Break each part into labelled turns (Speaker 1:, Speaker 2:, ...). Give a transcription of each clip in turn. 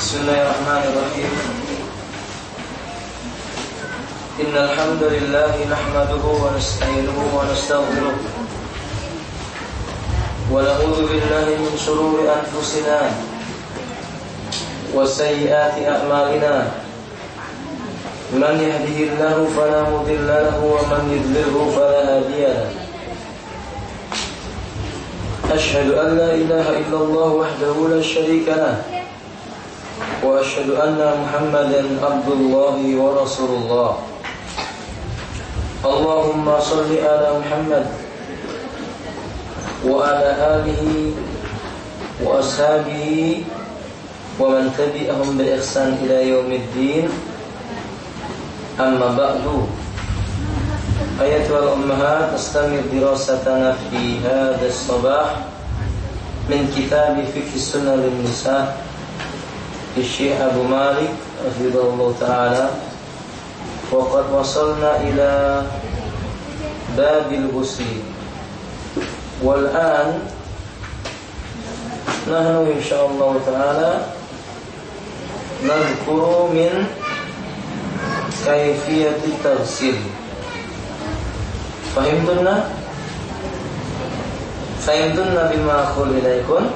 Speaker 1: Bismillahirrahmanirrahim. Innal hamdalillah nahmaduhu wa nasta'inuhu wa nastaghfiruh wa na'udzu billahi min shururi anfusina wa sayyiati a'malina. Man yahdihillahu fala mudilla lahu wa man yudlilhu fala hadiya lahu. Ashhadu an la ilaha illallah wahdahu la syarika lahu wa asyhadu anna Muhammadan abdullahi wa rasulullah. Allahumma salli ala Muhammad wa ala alihi wa ashabihi wa man tabi'ahum bi ihsan ila yaumiddin. Amma ba'du. Ayatul ummahat, nastamir dirasatana fi hadha as-sabah min kitab fiqh sunnah lin-nisa Syekh Abu Malik rahimahullah ta'ala. Waqad wasalna ila babil ghusl. Wal an nahnu insyaallah ta'ala nadhkuru min kayfiyati taghsil. Fahimtunna bima aqul ilaikum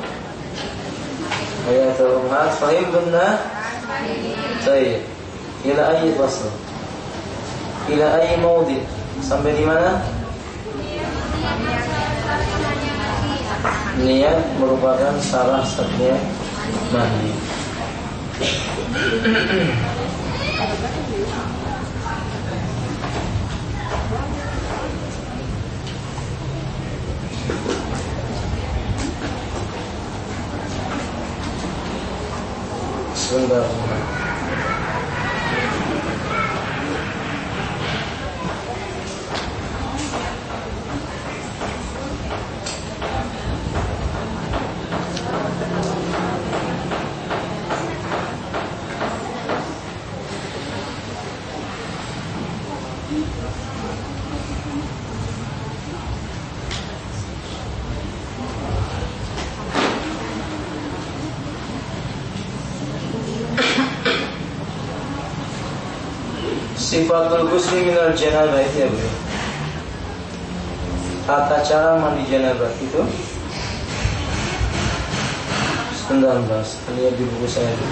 Speaker 1: ayatul ummahat. Fahimtunna? Baik. Ila ayyi fasl? Ila ayyi mawdi'? Sampai di mana? Niat merupakan salah satunya mandi. Sebentar. Sifatul ghusli minal janabah itu ya, Bu. Tata cara mandi janabah itu. Sebentar, Mas. Lihat di buku saya dulu.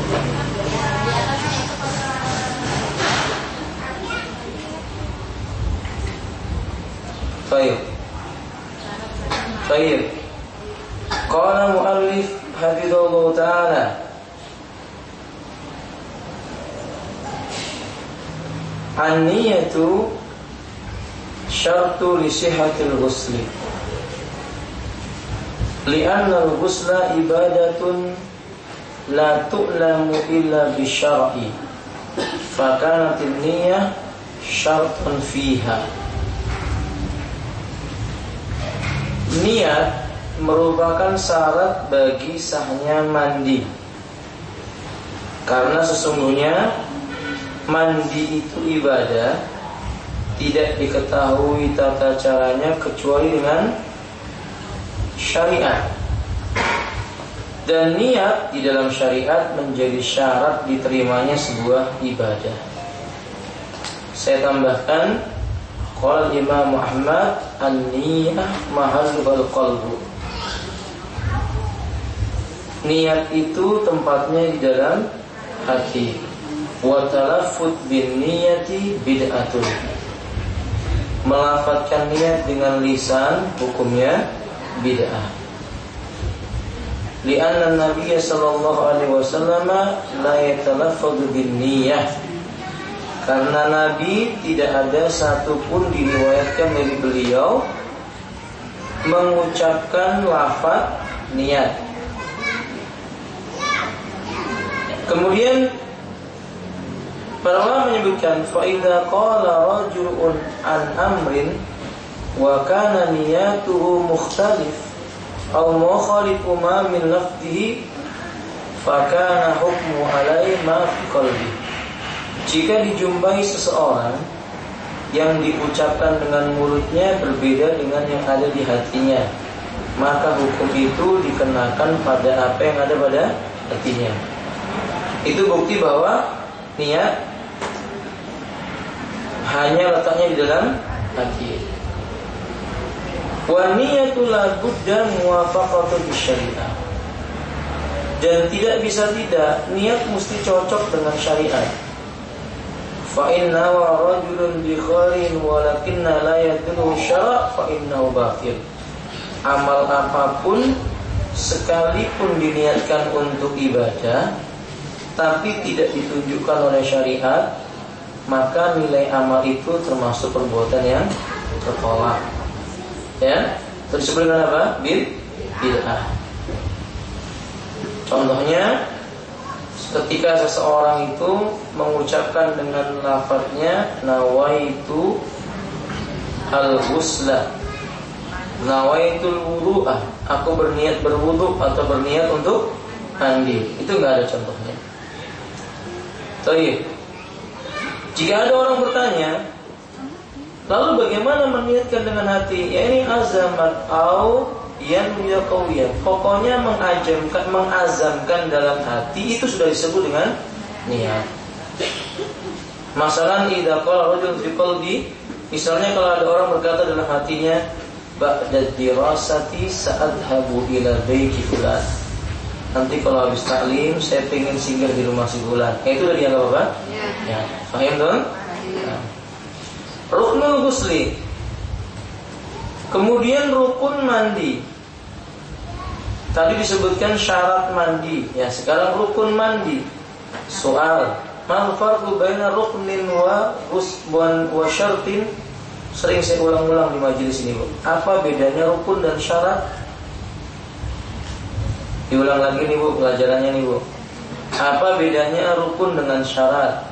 Speaker 1: Baik. Qala muallif hafizallahu ta'ala, an-niyatu syartu li sihhatil ghusli li'anna al-ghusla ibadatun la tu'lamu illa bi syar'i fa kanat an-niyyah syartun fiha. Niat merupakan syarat bagi sahnya mandi, karena sesungguhnya mandi itu ibadah, tidak diketahui tata caranya kecuali dengan syariat. Dan niat di dalam syariat menjadi syarat diterimanya sebuah ibadah. Saya tambahkan, qala Imam Ahmad, an-niyah mahallul qalbu. Niat itu tempatnya di dalam hati. Wa talaffuz bin niyati bid'atun. Melafadzkan niat dengan lisan hukumnya bid'ah. Li'anna Nabi sallallahu alaihi wasallam la yatalaffadhu bin niyah. Karena Nabi tidak ada satupun diriwayatkan dari beliau mengucapkan lafaz niat. Kemudian para ulama menyebutkan, fa idza qala rajulun an amrin wa kana niyatuhu mukhtalif aw mukhalifu ma min lafzihi fa kana hukmu alaihi ma fi qalbi. Jika dijumpai seseorang yang diucapkan dengan mulutnya berbeda dengan yang ada di hatinya, maka hukum itu dikenakan pada apa yang ada pada hatinya. Itu bukti bahwa niat hanya letaknya di dalam hati. Wa niyatu la budda muwafaqatu bisyariah. Dan tidak bisa tidak, niat mesti cocok dengan syariat. Fa inna wa rajulun bi khairin walakinna la yadullu syara' fa innahu batil. Amal apapun sekalipun diniatkan untuk ibadah tapi tidak ditunjukkan oleh syariat, maka nilai amal itu termasuk perbuatan yang tertolak. Ya, itu disebut dengan apa? Bid'ah. Contohnya, ketika seseorang itu mengucapkan dengan lafadznya nawaitu al-ghusla, nawaitul wudu'ah, aku berniat berwudu atau berniat untuk mandi. Itu enggak ada contohnya. Baik. Jika ada orang bertanya, lalu bagaimana meniatkan dengan hati? Ya ini azamat au yanwiya qawiyah. Pokoknya mengazamkan dalam hati itu sudah disebut dengan niat. Masalan idza qala rajul fi qalbi, misalnya kalau ada orang berkata dalam hatinya, ba'da dirasati sa'adhabu ila baiti fulan. Nanti kalau habis taklim saya pengen singgah di rumah si fulan. Itu udah dianggap apa? Ya. Paham dong? Ya. Ruknul ghusli. Kemudian rukun mandi. Tadi disebutkan syarat mandi. Ya, sekarang rukun mandi. Soal, mal farqu baina ruknin wa syartin? Sering saya ulang-ulang di majelis ini, Bu. Apa bedanya rukun dan syarat? Diulang lagi nih, Bu, pelajarannya nih, Bu. Apa bedanya rukun dengan syarat?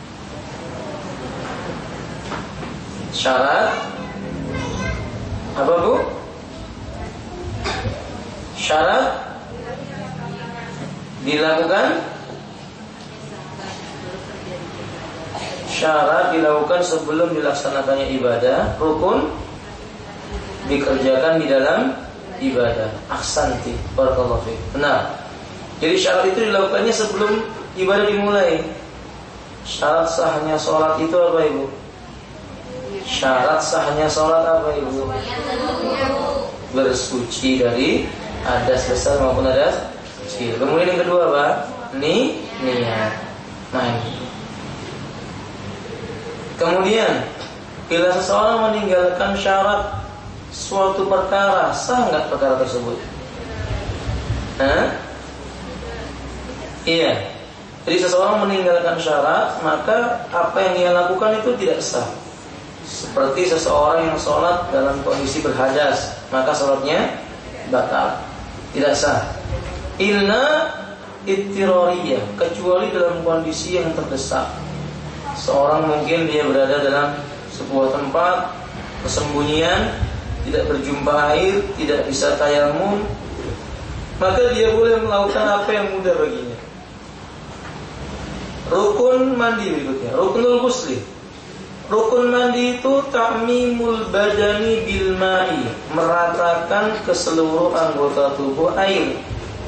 Speaker 1: Syarat apa, Bu? Syarat dilakukan, syarat dilakukan sebelum dilaksanakannya ibadah. Rukun dikerjakan di dalam ibadah. Ahsanti, barakallahu fiik. Benar. Jadi syarat itu dilakukannya sebelum ibadah dimulai. Syarat sahnya sholat itu apa, Ibu? Syarat sahnya sholat apa, Ibu? Bersuci dari hadas besar maupun hadas kecil. Kemudian yang kedua apa? Niat. Mandi. Kemudian bila seseorang meninggalkan syarat suatu perkara, sah nggak perkara tersebut? Iya. Jadi seseorang meninggalkan syarat, maka apa yang dia lakukan itu tidak sah. Seperti seseorang yang sholat dalam kondisi berhadas, maka sholatnya batal, tidak sah. Illa ittirariyah, kecuali dalam kondisi yang terdesak. Seorang mungkin dia berada dalam sebuah tempat persembunyian, tidak berjumpa air, tidak bisa tayamum, maka dia boleh melakukan apa yang mudah baginya. Rukun mandi berikutnya, rukunul ghusli. Rukun mandi itu ta'mimul badani bil ma'i, meratakan ke seluruh anggota tubuh air.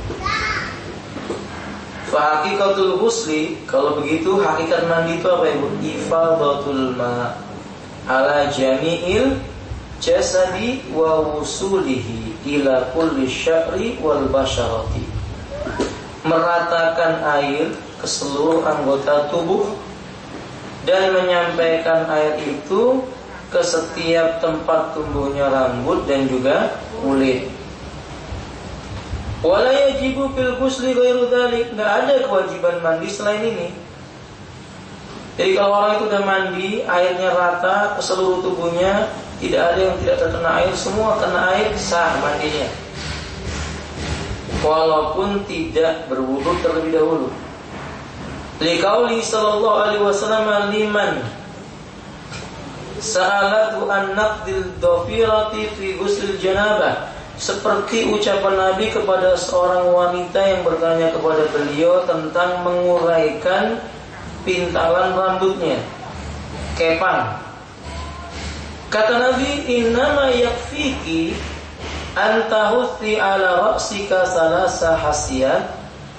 Speaker 1: Fa haqiqatul ghusli, kalau begitu hakikat mandi itu apa, Ibu? Ifadatul ma' ala jami'il jasadi wa wusulihi ila kulli sya'ri wal basharati. Meratakan air ke seluruh anggota tubuh dan menyampaikan air itu ke setiap tempat tumbuhnya rambut dan juga kulit. Wala yajibu fil ghusli ghairu dzalik, enggak ada kewajiban mandi selain ini. Jadi kalau orang itu udah mandi, airnya rata ke seluruh tubuhnya, tidak ada yang tidak terkena air, semua kena air, sah mandinya. Walaupun tidak berwudu terlebih dahulu. Liqauli sallallahu alaihi wasallam liman sa'alatu an naqdil dhafirati fi ghusl janabah, seperti ucapan Nabi kepada seorang wanita yang bertanya kepada beliau tentang menguraikan pintalan rambutnya, kepang. Kata Nabi, innama yakfiki antahuthi ala ra'sika salasa hasiyat,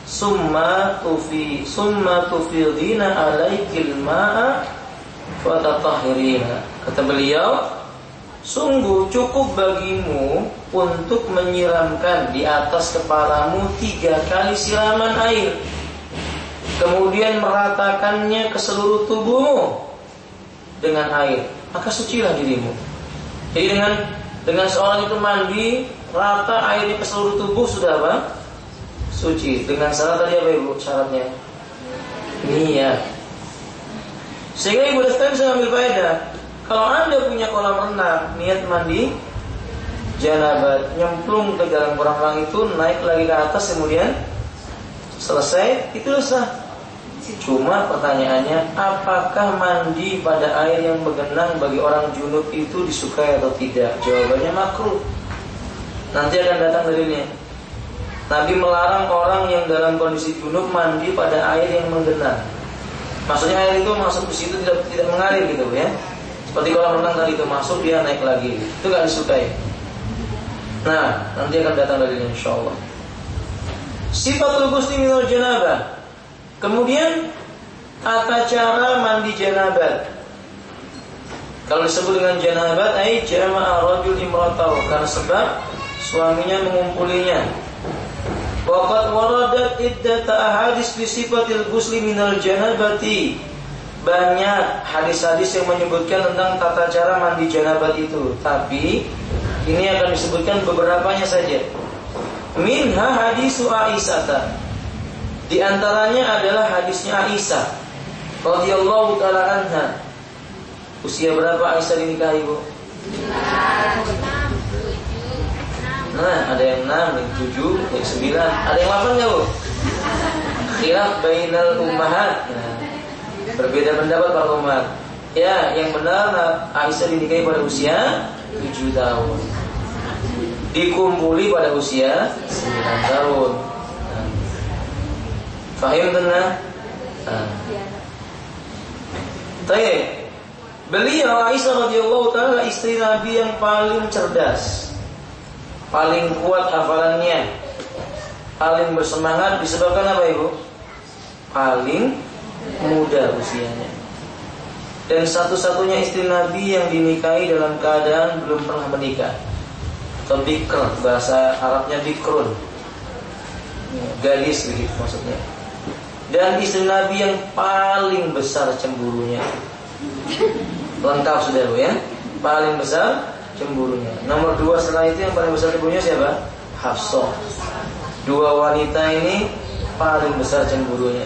Speaker 1: summa tufidina alaikil ma'a fatatahhirina. Kata beliau, sungguh cukup bagimu untuk menyiramkan di atas kepalamu 3 kali siraman air, kemudian meratakannya ke seluruh tubuhmu dengan air, maka sucilah dirimu. Jadi dengan seorang itu mandi rata airnya ke seluruh tubuh, sudah apa? Suci. Dengan syarat tadi apa ibu? Syaratnya niat. Sehingga ibu sekalian bisa ambil faedah. Kalau anda punya kolam renang, niat mandi janabat, nyemplung ke dalam kolam renang itu, naik lagi ke atas, kemudian selesai, itu sah. Cuma pertanyaannya, apakah mandi pada air yang bergenang bagi orang junub itu disukai atau tidak? Jawabannya makruh. Nanti akan datang dalilnya. Nabi melarang orang yang dalam kondisi junub mandi pada air yang menggenang. Maksudnya air itu masuk ke situ tidak mengalir gitu ya. Seperti kolam renang tadi itu masuk, dia naik lagi. Itu gak disukai. Nah, nanti akan datang dalilnya insyaallah. Sifatul ghusli minal janabah. Kemudian tata cara mandi janabat. Kalau disebut dengan janabat, ai jama'a rajul imratahu, karena sebab suaminya mengumpulinya. Waqad waradat iddata ahadits fi sifatil ghusli minal janabati. Banyak hadis-hadis yang menyebutkan tentang tata cara mandi janabat itu, tapi ini akan disebutkan beberapanya saja. Minha hadisu Aisyah. Di antaranya adalah hadisnya Aisyah radhiyallahu taala anha. Usia berapa Aisyah dinikahi, Bu? 6. Nah, ada yang 6, yang 7, yang 9. Ada yang 8 enggak, Bu? Khilaf bainal ummahat. Nah, berbeda pendapat para umat. Ya, yang benar Aisyah dinikahi pada usia 7 tahun. Dikumpuli pada usia 9 tahun. Fahim tenang? Baik. Beliau Aisyah radhiyallahu taala istri Nabi yang paling cerdas, paling kuat hafalannya, paling bersemangat, disebabkan apa ibu? Paling muda usianya. Dan satu-satunya istri Nabi yang dinikahi dalam keadaan belum pernah menikah. Atau bikr, bahasa Arabnya bikrun, gadis begitu maksudnya. Dan istri Nabi yang paling besar cemburunya. Lengkap sudah Bu ya. Paling besar cemburunya. Nomor 2 setelah itu yang paling besar cemburunya siapa? Hafsah. 2 wanita ini paling besar cemburunya.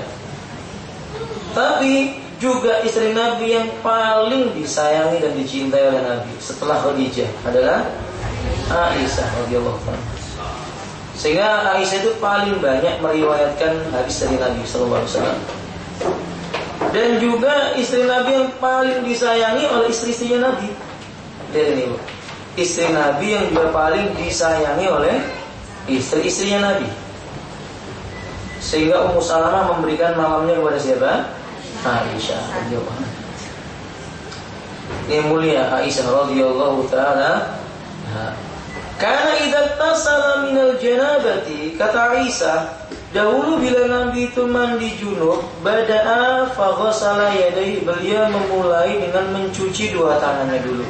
Speaker 1: Tapi juga istri Nabi yang paling disayangi dan dicintai oleh Nabi setelah Khadijah adalah Aisyah radhiyallahu anha. Sehingga Aisyah itu paling banyak meriwayatkan hadis dari Nabi sallallahu alaihi wasallam. Dan juga istri Nabi yang paling disayangi oleh istri-istrinya Nabi. Lihat ini, Bu. Istri Nabi yang juga paling disayangi oleh istri-istrinya Nabi. Sehingga Ummu Salamah memberikan malamnya kepada siapa? Aisyah radhiyallahu anha. Ini mulia Aisyah radhiyallahu taala. Karena idza tasala minal janabati, kata Aisyah, dahulu bila Nabi itu mandi junub, bada'a fa ghassala yadayhi, beliau memulai dengan mencuci 2 tangannya dulu.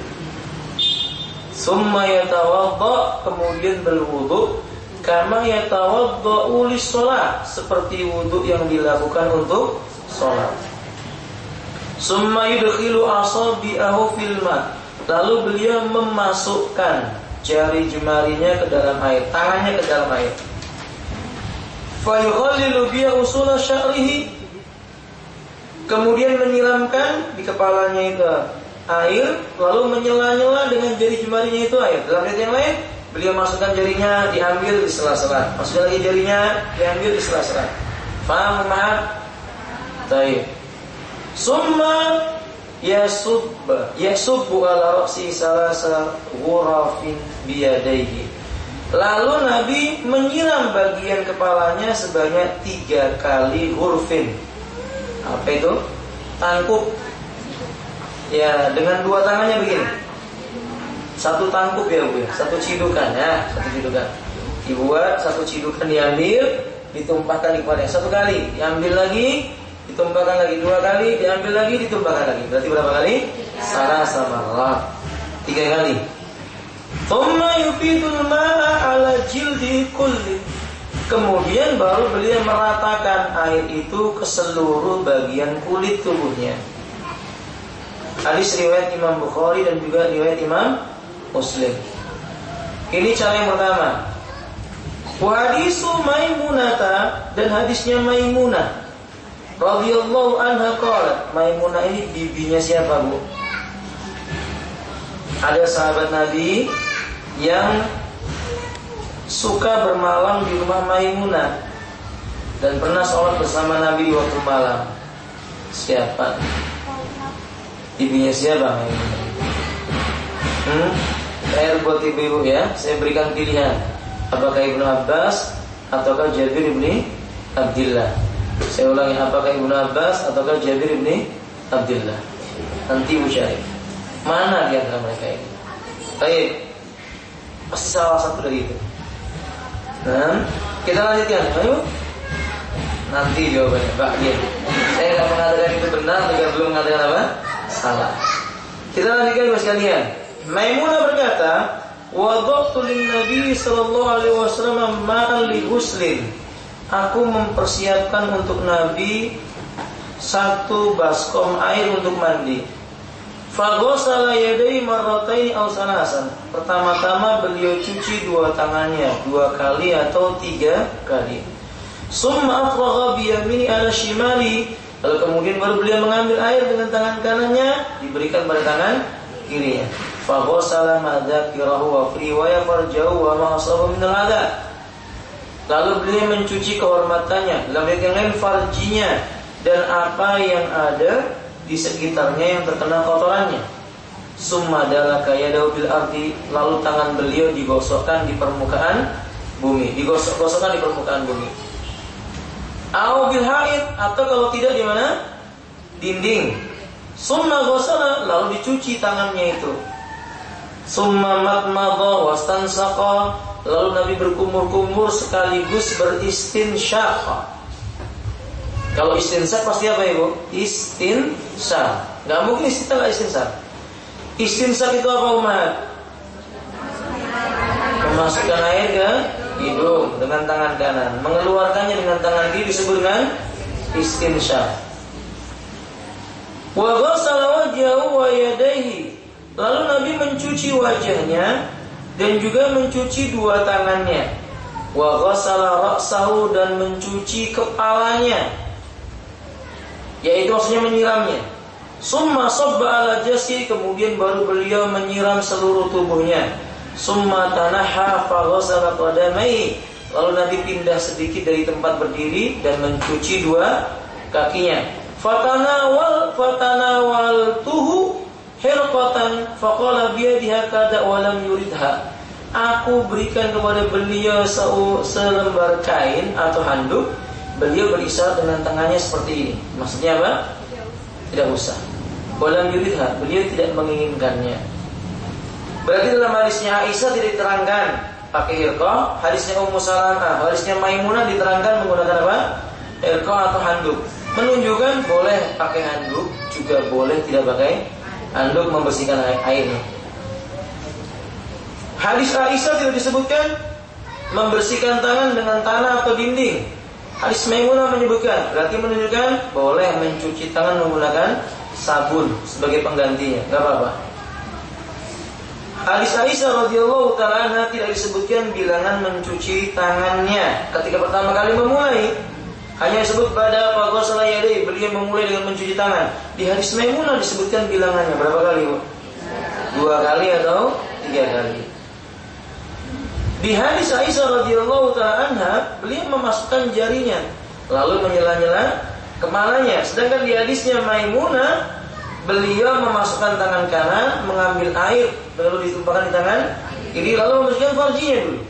Speaker 1: Summa yatawadda, kemudian berwudu, kama yatawadda'u lis-shalah, seperti wudu yang dilakukan untuk salat. Summa yudkhilu asabi'ahu fil ma', lalu beliau memasukkan jari jemarinya ke dalam air, tangannya ke dalam air. Fa yughallilu bi usula sya'rihi, kemudian menyiramkan di kepalanya itu air, lalu menyela-nyela dengan jari jemarinya itu air. Dalam ayat yang lain, beliau masukkan jarinya, diambil di sela-sela, masukkan lagi jarinya, diambil di sela-sela. Faham, maaf? Baik. Summa yasubbu ala ra'si salasa ghurafin biyadaihi. Lalu Nabi menyiram bagian kepalanya sebanyak 3 kali ghurfin. Apa itu? Tangkup. Ya, dengan 2 tangannya begini. 1 tangkup ya Bu, 1 cidukan ya, 1 cidukan. Dibuat 1 cidukan, diambil, ditumpahkan kepada satu kali, diambil lagi, ditumpahkan lagi 2 kali, diambil lagi, ditumpahkan lagi. Berarti berapa kali? Salasa marrat, 3 kali. Thumma yufidul ma'a ala jildi kulli. Kemudian baru beliau meratakan air itu ke seluruh bagian kulit tubuhnya. Hadis riwayat Imam Bukhari dan juga riwayat Imam Muslim. Ini cara yang pertama. Wa hadisu Maimunata, dan hadisnya Maimunah radhiyallahu anha qalat. Maimunah ini bibinya siapa, Bu? Ada sahabat Nabi yang suka bermalam di rumah Maimunah dan pernah sholat bersama Nabi di waktu malam. Siapa? Ibunya siapa? Saya buat ibu ya. Saya berikan pilihan. Apakah Ibnu Abbas ataukah Jabir ibni Abdillah? Saya ulangi, apakah Ibnu Abbas ataukah Jabir ibni Abdillah? Nanti ibu cari mana di antara mereka ini. Baik, pasti salah satu dari itu. Nah, kita lanjutkan. Ayo. Nanti jawabannya, Pak. Dia. Saya nggak mengatakan itu benar, juga belum mengatakan apa? Salah. Kita lanjutkan Bapak sekalian. Maimunah berkata, "Wada'tu lin-nabi sallallahu alaihi wasallam ma'an li ghuslin." Aku mempersiapkan untuk Nabi 1 baskom air untuk mandi. Faghasala yadayhi marratayn aw salasan. Pertama-tama beliau cuci 2 tangannya 2 kali atau 3 kali. Summa afragha bi yamini ala shimali. Lalu kemudian baru beliau mengambil air dengan tangan kanannya, diberikan pada tangan kirinya. Faghasala ma dzakirahu wa fi riwayat farjahu wa ma asabahu min al-adha. Lalu beliau mencuci kehormatannya, dalam riwayat yang lain farjinya, dan apa yang ada di sekitarnya yang terkena kotorannya. Summa dalaka yadahu bil ardi. Lalu tangan beliau digosokkan di permukaan bumi, digosok-gosokkan di permukaan bumi. Au bil haid, atau kalau tidak di mana? Dinding. Summa ghasala, lalu dicuci tangannya itu. Summa matmadha wastansaqa, lalu Nabi berkumur-kumur sekaligus beristinsyaq. Kalau istinsyak pasti apa, Ibu? Istinsyak. Gak mungkin istinsyak gak istinsyak. Istinsyak itu apa, umat? Memasukkan air ke hidung dengan tangan kanan, mengeluarkannya dengan tangan kiri disebut dengan istinsyak. Wa ghassala wajhahu wa yadayhi. Lalu Nabi mencuci wajahnya dan juga mencuci 2 tangannya. Wa ghassala ra'sahu, dan mencuci kepalanya, yaitu maksudnya menyiramnya. Summa sabba ala jasi, kemudian baru beliau menyiram seluruh tubuhnya. Summa tanaha fa ghassala qadamai, lalu Nabi pindah sedikit dari tempat berdiri dan mencuci 2 kakinya. Fatanawal tuhu hirqatan faqala biyadiha kada wa lam yuridha. Aku berikan kepada beliau selembar kain atau handuk. Beliau berisyarat dengan tangannya seperti ini. Maksudnya apa? Tidak usah. Walam yuridha, beliau tidak menginginkannya. Berarti dalam hadisnya Aisyah tidak diterangkan pakai hirqah, hadisnya Ummu Salamah, hadisnya Maimunah diterangkan menggunakan apa? Hirqah atau handuk. Menunjukkan boleh pakai handuk, juga boleh tidak pakai handuk membersihkan airnya. Hadis Aisyah tidak disebutkan membersihkan tangan dengan tanah atau dinding. Hadis Maimunah menyebutkan, berarti menunjukkan boleh mencuci tangan menggunakan sabun sebagai penggantinya, nggak apa-apa. Hadis Aisyah radhiyallahu ta'ala anha tidak disebutkan bilangan mencuci tangannya ketika pertama kali memulai. Hanya disebut pada faghasala yadayhi, beliau memulai dengan mencuci tangan. Di hadis Maimunah disebutkan bilangannya berapa kali, Bu? 2 kali atau 3 kali. Di hadis Aisyah radhiyallahu ta'ala anha, beliau memasukkan jarinya lalu menyela-nyela kepalanya. Sedangkan di hadisnya Maimunah, beliau memasukkan tangan kanan, mengambil air lalu ditumpahkan di tangan kiri lalu membersihkan farjinya dulu.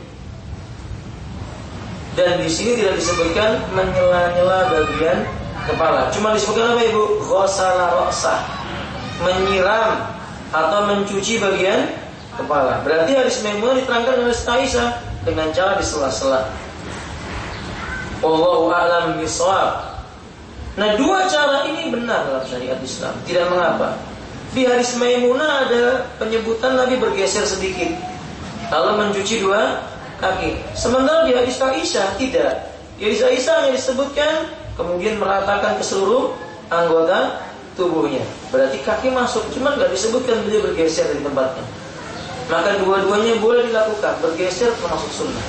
Speaker 1: Dan di sini tidak disebutkan menyela-nyela bagian kepala. Cuma disebutkan apa, Ibu? Ghassala ra'sah, menyiram atau mencuci bagian kepala. Berarti hadis Maimunah diterangkan oleh Aisyah dengan cara di sela-sela. Wallahu a'lam bishawab. Nah, dua cara ini benar dalam syariat Islam, tidak mengapa. Di hadis Maimunah ada penyebutan Nabi bergeser sedikit lalu mencuci dua kaki. Sementara di hadis Aisyah tidak. Di hadis Aisyah hanya disebutkan kemudian meratakan ke seluruh anggota tubuhnya. Berarti kaki masuk, cuma nggak disebutkan beliau bergeser dari tempatnya. Maka dua-duanya boleh dilakukan, bergeser termasuk sunnah.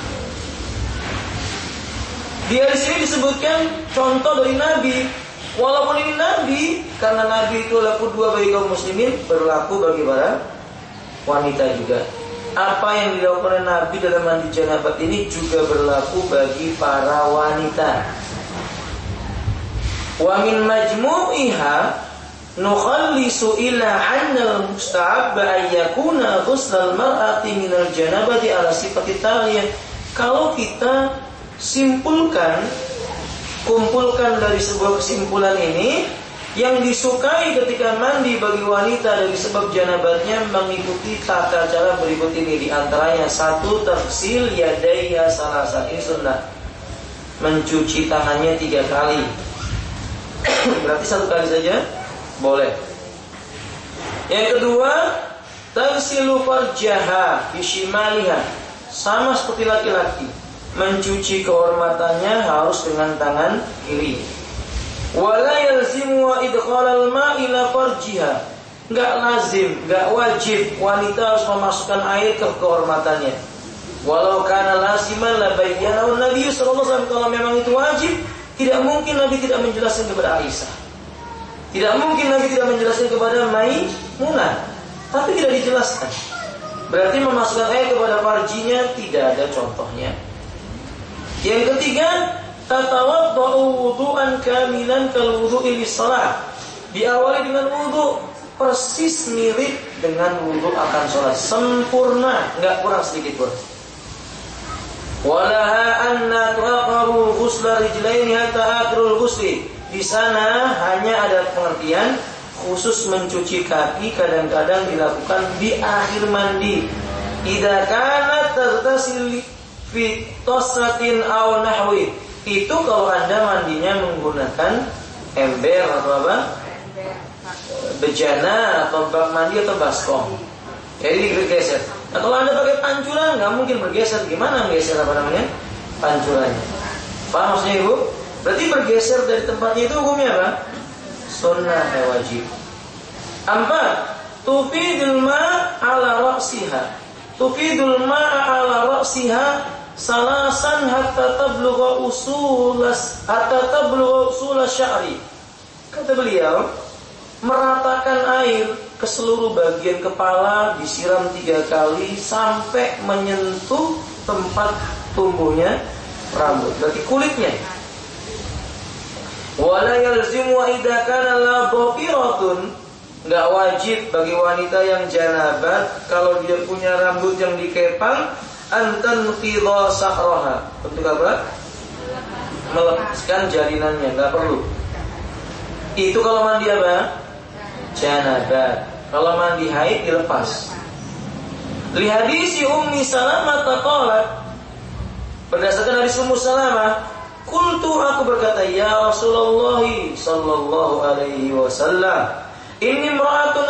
Speaker 1: Di hadis ini disebutkan contoh dari Nabi. Walaupun ini Nabi, karena Nabi itu laku dua bagi kaum muslimin, berlaku bagi para wanita juga. Apa yang dilakukan oleh Nabi dalam mandi janabat ini juga berlaku bagi para wanita. Wa min majmu'iha nukhallisu ila 'anna al-musta'ab an yakuna ghusl al-mar'ati min al-janabati ala sifati taliyah. Kalau kita kumpulkan dari sebuah kesimpulan ini, yang disukai ketika mandi bagi wanita dari sebab janabatnya mengikuti tata cara berikut ini. Di antaranya, 1. Taghsil yadayha salasa. Ini sunnah, mencuci tangannya 3 kali. Berarti 1 kali saja boleh. Yang kedua, taghsilu farjaha fi shimaliha. Sama seperti laki-laki, mencuci kehormatannya harus dengan tangan kiri. Wala yalzimu wa idkhalal ma'i ila farjiha. Enggak lazim, enggak wajib wanita harus memasukkan air ke kehormatannya. Walau kana laziman la bayyanahu Nabi sallallahu alaihi wasallam. Kalau memang itu wajib, tidak mungkin Nabi tidak menjelaskan kepada Aisyah. Tidak mungkin Nabi tidak menjelaskan kepada Maimunah. Tapi tidak dijelaskan. Berarti memasukkan air kepada farjinya tidak ada contohnya. Yang ketiga, tatawaddau wudu'an kamilan kal wudu'i lis-shalah. Diawali dengan wudu persis mirip dengan wudu akan sholat, sempurna, enggak kurang sedikit pun. Walaha anna tu'akharu ghusla rijlaini hatta akhirul ghusli. Di sana hanya ada pengertian khusus mencuci kaki kadang-kadang dilakukan di akhir mandi. Idza kanat taghtasil fi tosratin aw nahwi. Itu kalau Anda mandinya menggunakan ember atau apa? Bejana atau bak mandi atau baskom. Jadi bergeser. Nah, kalau Anda pakai pancuran nggak mungkin bergeser. Gimana menggeser pancurannya? Paham maksudnya Ibu? Berarti bergeser dari tempatnya itu hukumnya apa? Sunnah wajib. 4. Tufidul ma' ala ra'siha. Tufidul ma'a ala ra'siha salasan hatta tablugha usulas sya'ri. Kata beliau, meratakan air ke seluruh bagian kepala, disiram 3 kali sampai menyentuh tempat tumbuhnya rambut, berarti kulitnya. Wala yalzimu wa idza kana la dhafiratun. Enggak wajib bagi wanita yang janabat kalau dia punya rambut yang dikepang antan qidha sa'raha. Untuk apa? Melepaskan jarinannya, enggak perlu. Itu kalau mandi apa? Janabat. Kalau mandi haid dilepas. Li hadisi Ummi Salamah qalat, berdasarkan hadis Ummu Salamah, qultu, aku berkata, ya Rasulullah sallallahu alaihi wasallam, inni imra'atun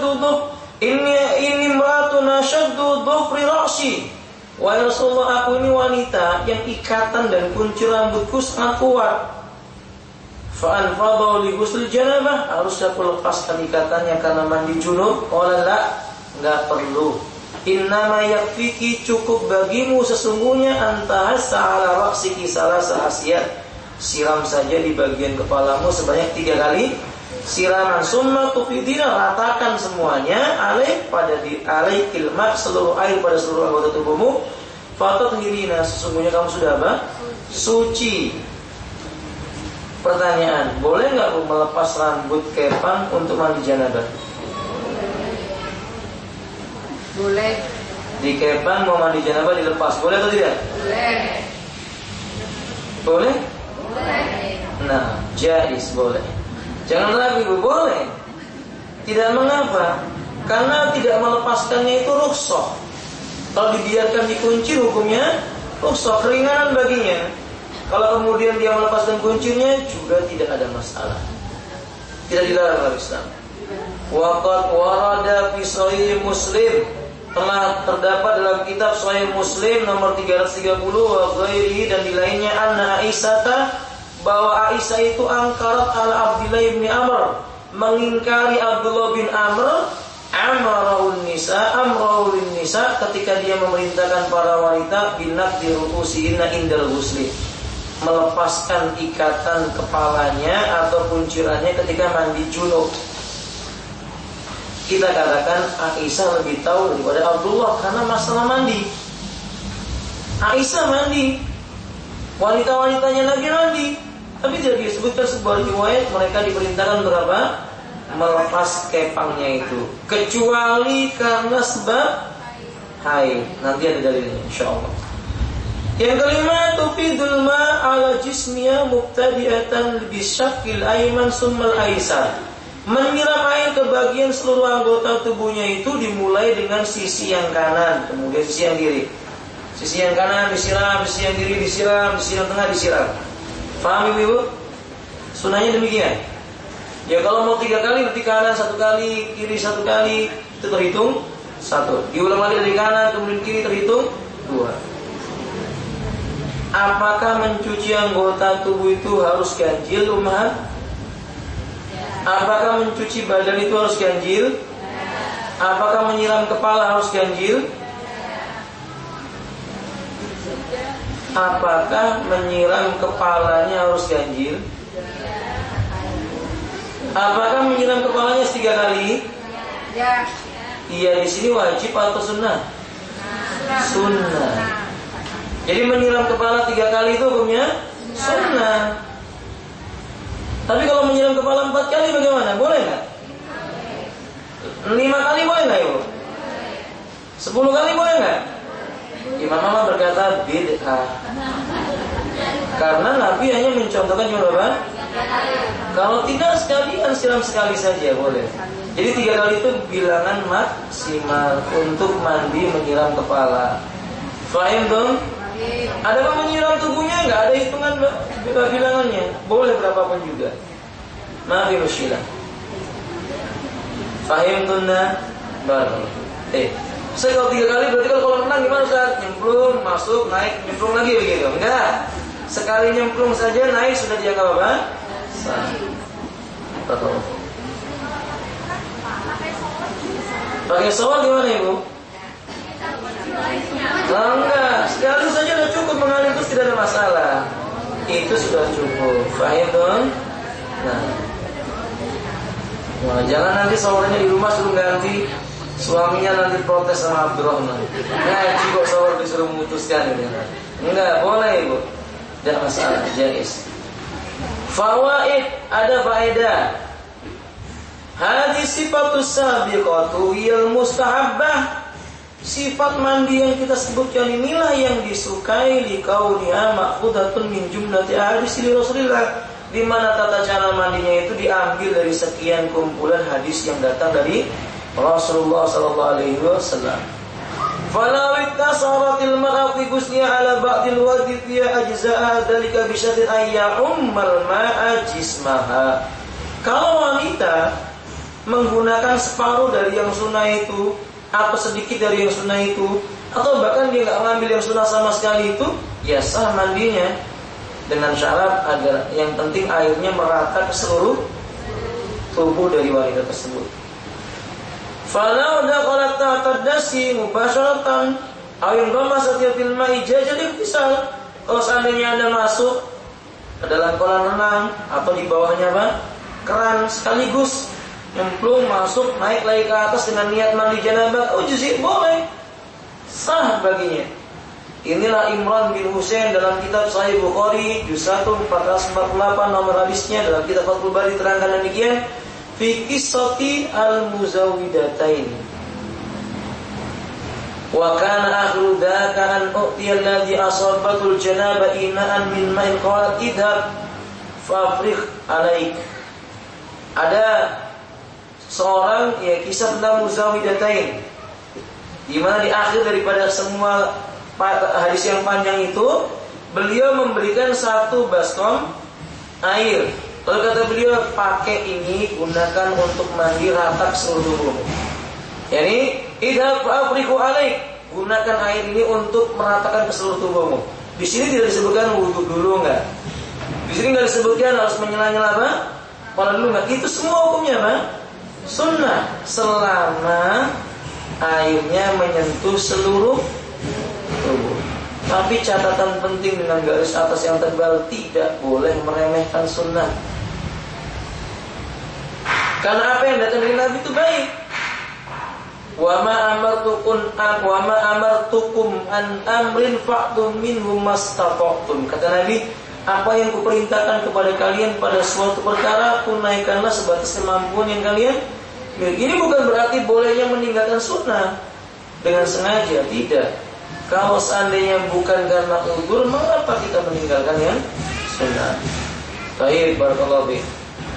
Speaker 1: ashaddu dhufri ra'si. Wahai Rasulullah, aku ini wanita yang ikatan dan kunci rambutku sangat kuat. Fa'anfadhu li ghusl janabah, harus aku lepaskan ikatannya karena mandi junub? Qala la, enggak perlu. Innama yakfiki, cukup bagimu sesungguhnya antahassa ala ra'siki salasa hasyat. Siram saja di bagian kepalamu sebanyak 3 kali siraman. Summa tufidina, ratakan semuanya alaih ilma, seluruh air pada seluruh anggota tubuhmu. Fatathirina, sesungguhnya kamu sudah apa? Suci. Pertanyaan, boleh nggak melepas rambut kepang untuk mandi janabah?
Speaker 2: Boleh.
Speaker 1: Di kepang mau mandi janabah dilepas, boleh atau tidak?
Speaker 2: Boleh.
Speaker 1: Boleh?
Speaker 2: Boleh.
Speaker 1: Nah, jais, boleh. Jangan ragu, Ibu, boleh. Tidak mengapa, karena tidak melepaskannya itu rukhsah. Kalau dibiarkan dikunci hukumnya rukhsah, keringanan baginya. Kalau kemudian dia melepaskan kuncinya juga tidak ada masalah. Tidak dilarang oleh Islam. Waqad warada fi Sahih Muslim, telah terdapat dalam kitab Sahih Muslim nomor 330 wa ghairihi dan di lainnya anna Aisyah, bahwa Aisyah itu angkarat ala Abdullah bin Amr, mengingkari Abdullah bin Amr amrahun nisa ketika dia memerintahkan para wanita binaqdi ru'usihinna indal ghusli, melepaskan ikatan kepalanya atau kuncirannya ketika mandi junub. Kita katakan Aisyah lebih tahu daripada Abdullah karena masalah mandi. Aisyah mandi, wanita-wanitanya Nabi mandi, tapi tidak disebutkan sebuah riwayat mereka diperintahkan berapa? Melepas kepangnya itu, kecuali karena sebab haid. Nanti ada dalilnya insyaallah. Yang kelima, tufidul ma ala jismiya mubtadi'atan bisyakil ayman summal aisar. Menyiram air ke bagian seluruh anggota tubuhnya itu dimulai dengan sisi yang kanan, kemudian sisi yang kiri. Sisi yang kanan disiram, sisi yang kiri disiram, sisi yang tengah disiram. Paham Ibu? Sunahnya demikian. Ya kalau mau 3 kali berarti kanan 1 kali, kiri 1 kali, itu terhitung 1. Diulang lagi dari kanan kemudian kiri terhitung 2. Apakah mencuci anggota tubuh itu harus ganjil, Umar? Apakah mencuci badan itu harus ganjil? Apakah menyiram kepala harus ganjil? Apakah menyiram kepalanya harus ganjil? Apakah menyiram kepalanya 3 kali?
Speaker 2: Ya.
Speaker 1: Iya, di sini wajib atau sunnah? Sunnah. Jadi menyiram kepala 3 kali itu hukumnya sunnah. Tapi kalau menyiram kepala 4 kali bagaimana? Boleh nggak? 5 kali boleh nggak Ibu? 10 kali boleh nggak? Imam Ahmad berkata bid'ah. Karena Nabi hanya mencontohkan cuma berapa? Kalau tidak sekalian siram sekali saja boleh. Jadi 3 kali itu bilangan maksimal untuk mandi menyiram kepala. Fahim dong? Adakah menyiram tubuhnya? Nggak ada hitungan bilangannya. Boleh berapapun juga. Maafi musyilah. Fahim tunna baru. Saya kalau 3 kali berarti kalau renang gimana Ustaz? Nyemplung, masuk, naik, nyemplung lagi begitu? Enggak. Sekali nyemplung saja naik sudah dianggap apa? Sah. Pakai shower gimana Ibu? Enggak, sekali saja sudah cukup mengalir terus tidak ada masalah. Itu sudah cukup. Fahim dong? Nah, jangan nanti showernya di rumah suruh ganti. Suaminya nanti protes sama Abdurrahman. Ngaji kok shower disuruh memutuskan ini. Enggak, boleh Ibu. Tidak masalah, jais. Fawaid, ada faedah. Hadis sifatus sabiqatu hiyal mustahabbah. Sifat mandi yang kita sebutkan inilah yang disukai likauniha ma'khudatun min jumlati hadis li Rasulillah, di mana tata cara mandinya itu diambil dari sekian kumpulan hadis yang datang dari Rasulullah sallallahu alaihi wasallam. Falau ittasaratil mar'ati ghusliha ala ba'dil wadi fi ajza'a dzalika bi syartin ayyummal ma'a jismaha. Kalau wanita menggunakan separuh dari yang sunnah itu atau sedikit dari yang sunnah itu, atau bahkan dia nggak ngambil yang sunnah sama sekali itu, ya sah mandinya dengan syarat agar yang penting airnya merata ke seluruh tubuh dari wanita tersebut. Falau dakhalat tahta dasi mubasharatan aw yunqamasat fil ma'i jajal iktisal. Kalau seandainya Anda masuk ke dalam kolam renang atau di bawahnya apa? Keran sekaligus nyemplung, masuk, naik lagi ke atas dengan niat mandi janabah, juzi boleh, sah baginya. Inilah Imran bin Husain dalam kitab Sahih Bukhari juz 1 448 nomor hadisnya, dalam kitab Fathul Bari terangkan demikian, fi qissati al-muzawwidatain. Wa kana akhiru dzaka an u'tiya alladhi asabatul janaba ina'an min ma'in qalat idhab fafrigh alaik. Ada seorang, ya, kisah tentang muzawwidatain, di mana di akhir daripada semua hadis yang panjang itu beliau memberikan 1 baskom air. Lalu kata beliau, pakai ini gunakan untuk mandi rata seluruh tubuhmu. Yani idhab fa'afriqu alaik, gunakan air ini untuk meratakan ke seluruh tubuhmu. Di sini tidak disebutkan wudu dulu enggak. Di sini enggak disebutkan harus menyela-nyela apa? Kepala dulu enggak. Itu semua hukumnya apa? Sunnah, selama airnya menyentuh seluruh tubuh. Tapi catatan penting dengan garis atas yang tebal, tidak boleh meremehkan sunnah. Karena apa yang datang dari Nabi itu baik. Wa ma amartukum an amrin fa'tum minhu mastata'tum. Kata Nabi, apa yang kuperintahkan kepada kalian pada suatu perkara, tunaikanlah sebatas kemampuan yang kalian miliki. Ini bukan berarti bolehnya meninggalkan sunnah dengan sengaja, tidak. Kalau seandainya bukan karena udzur, mengapa kita meninggalkan yang sunnah? Baik, barakallahu fiik.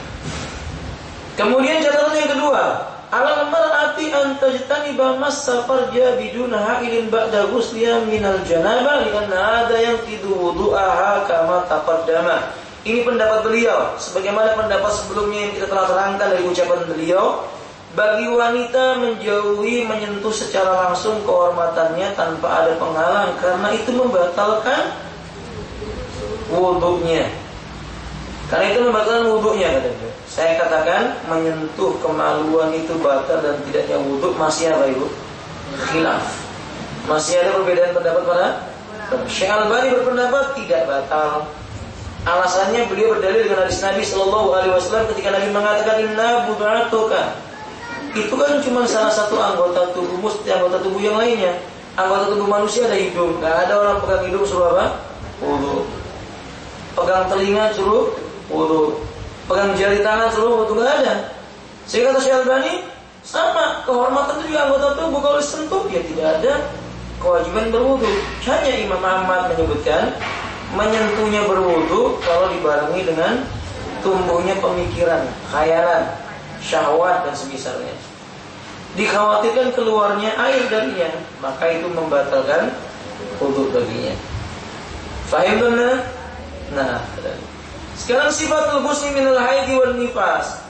Speaker 1: Kemudian catatan yang kedua, alal mar'ati an tajtaniba massa farja biduna ha'ilin ba'da ghusliha minal janabah li'anna hadha yanqidu wudu'aha kama taqaddama. Ini pendapat beliau, sebagaimana pendapat sebelumnya yang kita telah terangkan dari ucapan beliau. Bagi wanita menjauhi menyentuh secara langsung kehormatannya tanpa ada penghalang, karena itu membatalkan wudunya. Karena itu membatalkan wudunya, kata beliau. Saya katakan menyentuh kemaluan itu batal dan tidaknya wudu masih apa ibu? Khilaf. Masih ada perbedaan pendapat para. Syekh Albani berpendapat tidak batal. Alasannya beliau berdalil dengan hadis Nabi Shallallahu Alaihi Wasallam ketika Nabi mengatakan inna bud'atuka. Itu kan cuma salah satu anggota tubuhmu seperti anggota tubuh yang lainnya. Anggota tubuh manusia ada hidung. Gak ada orang pegang hidung suruh apa? Wudu. Pegang telinga suruh wudu. Pegang jari tangan suruh wudu. Gak ada. Sehingga kata Syekh Albani, sama kehormatan itu juga anggota tubuh. Kalau disentuh ya tidak ada kewajiban berwudu. Hanya Imam Ahmad menyebutkan menyentuhnya berwudu kalau dibarengi dengan tumbuhnya pemikiran, khayalan, syahwat dan semisalnya. Dikhawatirkan keluarnya air darinya, maka itu membatalkan wudu baginya. Fahim benar? Nah, sekarang sifatul ghusli minal haidi wal nifas.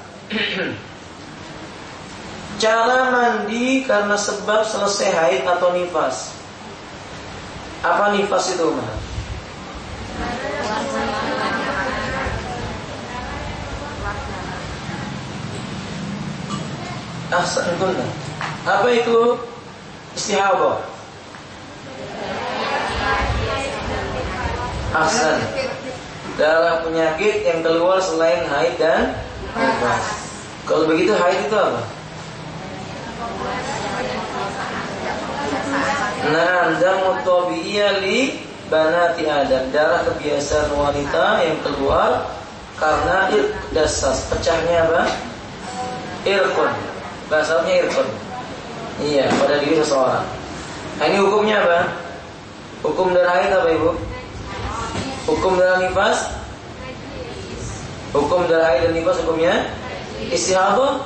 Speaker 1: Cara mandi karena sebab selesai haid atau nifas. Apa nifas itu, Mas? Ahsanullah. Apa itu istihadah? Ahsan. Darah penyakit yang keluar selain haid dan nifas. Kalau begitu haid itu apa? Nah, damu tabi'iyya li banati Adam. Darah kebiasaan wanita yang keluar karena dasas, pecahnya apa? Irqun. Bahasanya irqun. Iya, pada diri seseorang. Nah, ini hukumnya apa? Hukum darah haid apa ibu? Hukum darah nifas? Hukum darah haid dan nifas hukumnya? Istihadah?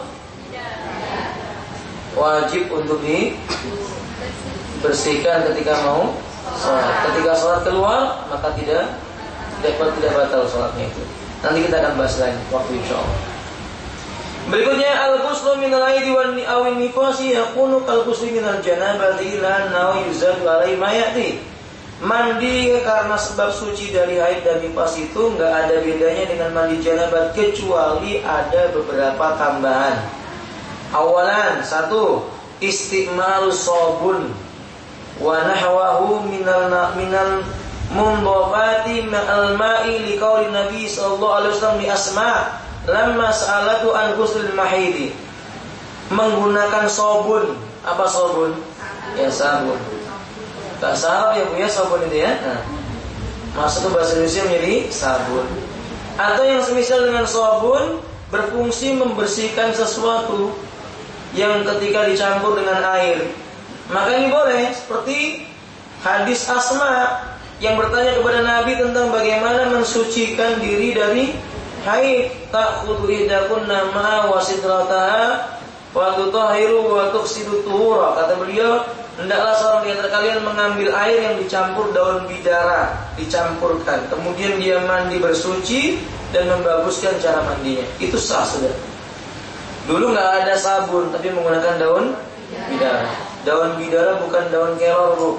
Speaker 1: Wajib untuk dibersihkan ketika mau sholat. Ketika sholat keluar, maka tidak batal sholatnya itu. Nanti kita akan bahas lain waktu insyaallah. Berikutnya al-ghuslu min al-haidi wan awin nifasi yakunu kal-ghusli min al-janabati la naw yuzadu alai ma ya'ti. Mandi karena sebab suci dari haid dan nifas itu enggak ada bedanya dengan mandi janabat kecuali ada beberapa tambahan. Awalan, 1, istimalu sabun wa nahwahu minal mundafati ma'al ma'i liqauli Nabi sallallahu alaihi wasallam li Asma lamma sa'alatu an ghusl mahidi. Menggunakan sabun. Apa sabun? Ya sabun. Bahasa Arab ya Bu ya sabun itu ya. Nah, masuk ke bahasa Indonesia menjadi sabun. Atau yang semisal dengan sabun berfungsi membersihkan sesuatu yang ketika dicampur dengan air. Maka ini boleh, seperti hadis Asma yang bertanya kepada Nabi tentang bagaimana mensucikan diri dari haid. Ta'khudhu ihdakunna ma'a wa sidrataha wa tutahhiru wa tuksidu tuhura. Kata beliau, hendaklah seorang di antara kalian mengambil air yang dicampur daun bidara, dicampurkan, kemudian dia mandi bersuci dan membaguskan cara mandinya. Itu sah sudah. Dulu nggak ada sabun, tapi menggunakan daun bidara. Daun bidara bukan daun kelor, Bu.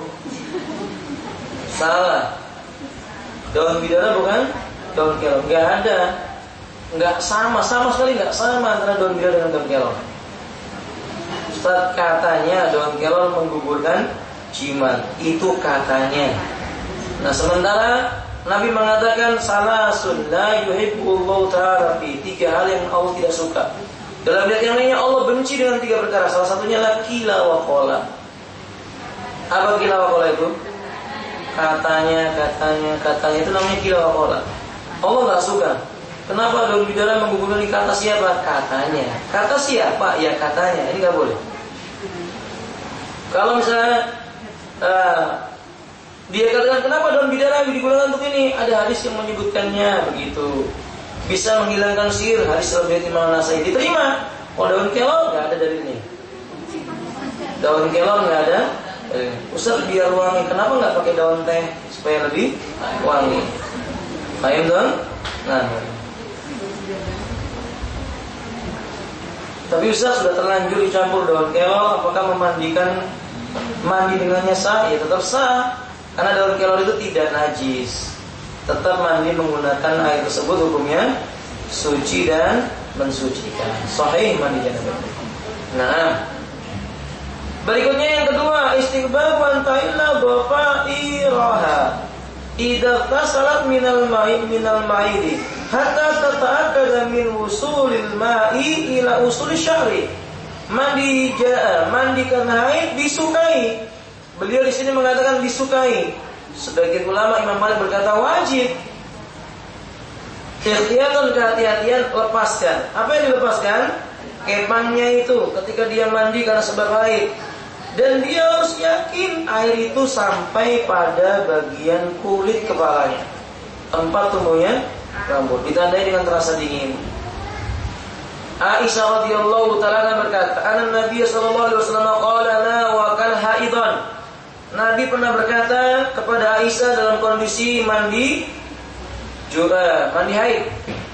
Speaker 1: Salah. Daun bidara bukan daun kelor. Nggak ada. Nggak sama sekali nggak sama antara daun bidara dengan daun kelor. Ustaz, katanya daun kelor menggugurkan jimat. Itu katanya. Nah, sementara Nabi mengatakan salasun la yuhibbullahu ta'ala fi, 3 hal yang Allah tidak suka. Dalam ayat yang lainnya Allah benci dengan 3 perkara. Salah satunya adalah kila wa qala. Apa kila wa qala itu? Katanya itu namanya kila wa qala. Allah enggak suka. Kenapa daun bidara menggugurkan di kata siapa? Katanya. Kata siapa? Ya katanya. Ini enggak boleh. Kalau misalnya dia katakan kenapa daun bidara digunakan untuk ini? Ada hadis yang menyebutkannya begitu. Bisa menghilangkan sihir, hadis riwayat Imam Nasai, diterima. Kalau daun kelor nggak ada dalilnya. Daun kelor nggak ada. Ustaz, biar wangi, kenapa nggak pakai daun teh supaya lebih wangi? Paham dong? Nah, tapi Ustaz sudah terlanjur dicampur daun kelor, apakah mandi dengannya sah? Ya tetap sah, karena daun kelor itu tidak najis. Tetap mandi menggunakan air tersebut hukumnya suci dan mensucikan. Sahih mandi janabah. Nah, berikutnya yang kedua, istighbab wa ta'illa dhafairaha idza tasalat minal ma'idi hatta tata'akkada min wusulil ma'i ila usul sya'ri. Mandi karena haid disukai. Beliau di sini mengatakan disukai. Sebagian ulama Imam Malik berkata wajib. Ikhtiyatan, kehati-hatian, lepaskan. Apa yang dilepaskan? Kepangnya itu ketika dia mandi karena sebab haid. Dan dia harus yakin air itu sampai pada bagian kulit kepalanya, tempat tumbuhnya rambut, ditandai dengan terasa dingin. Aisyah radhiyallahu ta'ala berkata, "Anna Nabi sallallahu alaihi wasallam qala la wa kal haidan." Nabi pernah berkata kepada Aisyah dalam kondisi mandi haid,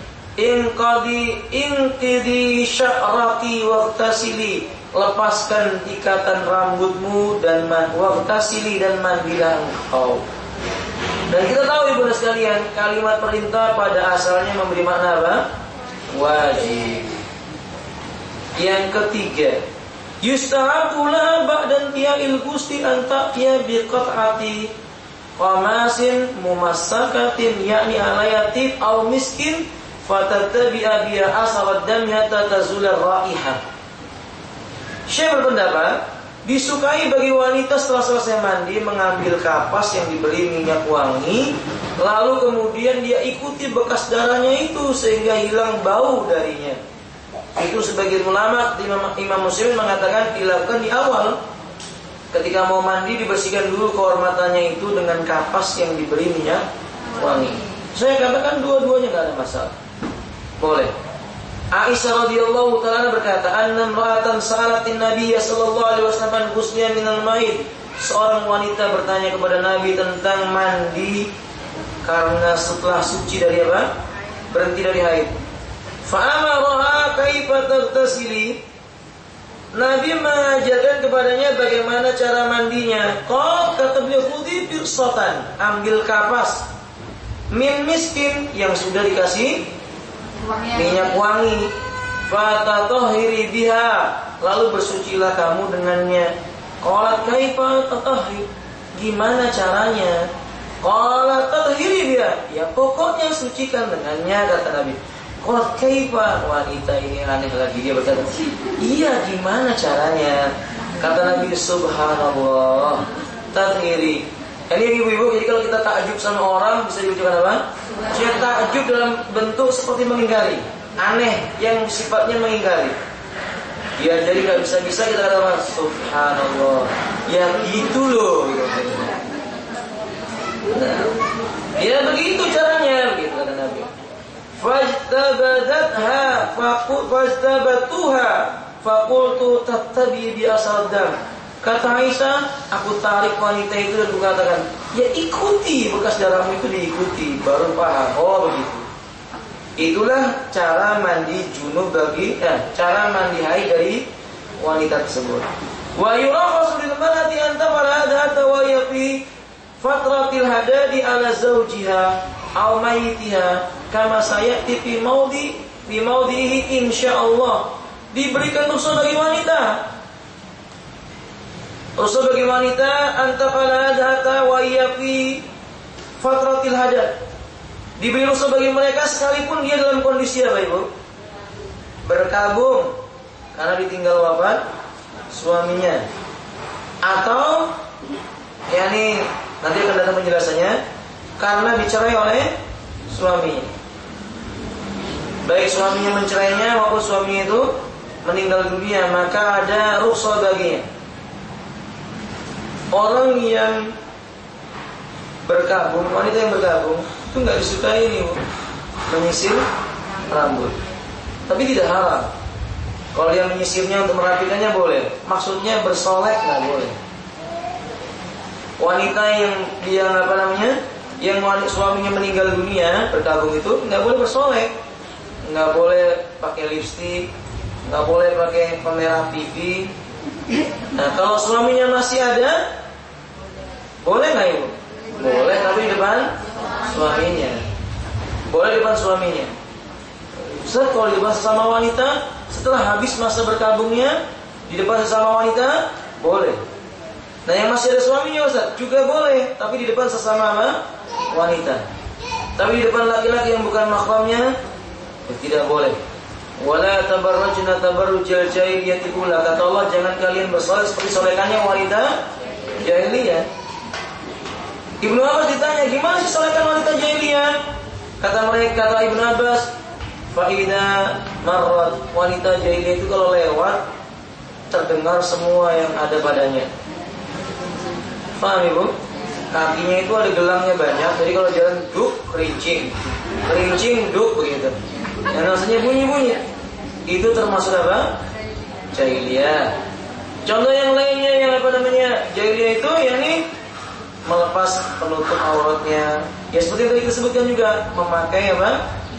Speaker 1: "Inqidi sya'raki waqtasili." Lepaskan ikatan rambutmu dan waqtasili dan mandilah engkau. Dan kita tahu ibu dan sekalian, kalimat perintah pada asalnya memberi makna apa? Wajib. Yang ketiga, yustahabu laha ba'da intiha'il ghusli an ta'tiya biqat'ati qamasin mumassakatin yakni alayatib aw miskin fatatabi'a biha asawad dam hatta tazul ar-raihah. Syekh berpendapat disukai bagi wanita setelah selesai mandi mengambil kapas yang diberi minyak wangi, lalu kemudian dia ikuti bekas darahnya itu sehingga hilang bau darinya. Itu sebagian ulama, Imam Muslim mengatakan dilakukan di awal. Ketika mau mandi dibersihkan dulu kehormatannya itu dengan kapas yang diberi minyak wangi. Saya katakan dua-duanya nggak ada masalah, boleh. Aisyah radhiyallahu ta'ala berkata, "Anna imra'atan sa'alatin Nabiy sallallahu alaihi wasallam ghuslan minal ma'id." Seorang wanita bertanya kepada Nabi tentang mandi karena setelah suci dari apa? Berhenti dari haid. Fa'amaraha kaifa taghtasili. Nabi mengajarkan kepadanya bagaimana cara mandinya. Kata beliau, "Khudhi firsatan." Ambil kapas min miskin yang sudah dikasih minyak wangi. Fatatahhiri biha, lalu bersucilah kamu dengannya. Qalat kaifa tatahhir? Gimana caranya? Qalat tatahhiri biha, ya pokoknya sucikan dengannya, kata Nabi. Qalat kaifa? Wanita ini aneh lagi, dia berkata, iya gimana caranya? Kata Nabi, subhanallah, tatahhiri. Ini ibu-ibu, jadi kalau kita takjub sama orang bisa diucapkan apa? Dia takjub dalam bentuk seperti mengingkari, aneh yang sifatnya mengingkari. Ya jadi nggak bisa-bisa kita katakan subhanallah. Ya gitu loh. Nah, ya begitu caranya, begitu kata Nabi. Fajtabatuha faqultu tattabi bi asadam. Kata Aisyah, aku tarik wanita itu dan katakan, ya ikuti, bekas darahmu itu diikuti, baru paham. Oh begitu. Itulah cara mandi junub cara mandi haid dari wanita tersebut. Wa yuraqasu lil mar'ati an tafala hadha wa yafi fatratil hadadi ala zawjiha aw mayitiha kama sayati fi maudhihi insyaallah. Diberikan rukhsah bagi wanita. Rukhsah bagi wanita antafala hadha wa yafi fatratil hadad. Diberi rukhsah bagi mereka sekalipun dia dalam kondisi apa Ibu? Berkabung karena ditinggal wafat suaminya, atau yakni nanti akan datang penjelasannya, karena dicerai oleh suaminya. Baik suaminya mencerainya maupun suaminya itu meninggal dunia, maka ada rukhsah baginya. Orang yang berkabung, wanita yang berkabung itu nggak disukai ini, menyisir rambut, tapi tidak haram. Kalau dia menyisirnya untuk merapikannya boleh. Maksudnya bersolek nggak boleh. Wanita yang dia yang suaminya meninggal dunia berkabung itu nggak boleh bersolek, nggak boleh pakai lipstik, nggak boleh pakai pemerah pipi. Nah kalau suaminya masih ada, boleh nggak Ibu? Boleh, tapi di depan suaminya. Boleh di depan suaminya. Ustaz, kalau di depan sesama wanita, setelah habis masa berkabungnya di depan sesama wanita boleh. Nah yang masih ada suaminya Ustaz juga boleh, tapi di depan sesama wanita. Tapi di depan laki-laki yang bukan mahramnya tidak boleh. Wala tabarrajna tabarrujal jahiliyati ula. Kata Allah, jangan kalian bersolek seperti solekannya wanita jahiliyah. Ibnu Abbas ditanya, gimana sih solekan wanita jahiliyah? Kata Ibnu Abbas, faida marrat, wanita jahiliyah itu kalau lewat terdengar semua yang ada padanya. Paham Ibu? Kakinya itu ada gelangnya banyak, jadi kalau jalan duk, kerincing duk begitu. Yang rasanya bunyi-bunyi. Itu termasuk apa? Jahiliyah. Contoh yang lainnya yang jahiliyah itu yakni melepas penutup auratnya. Ya seperti yang tadi disebutkan juga, memakai apa?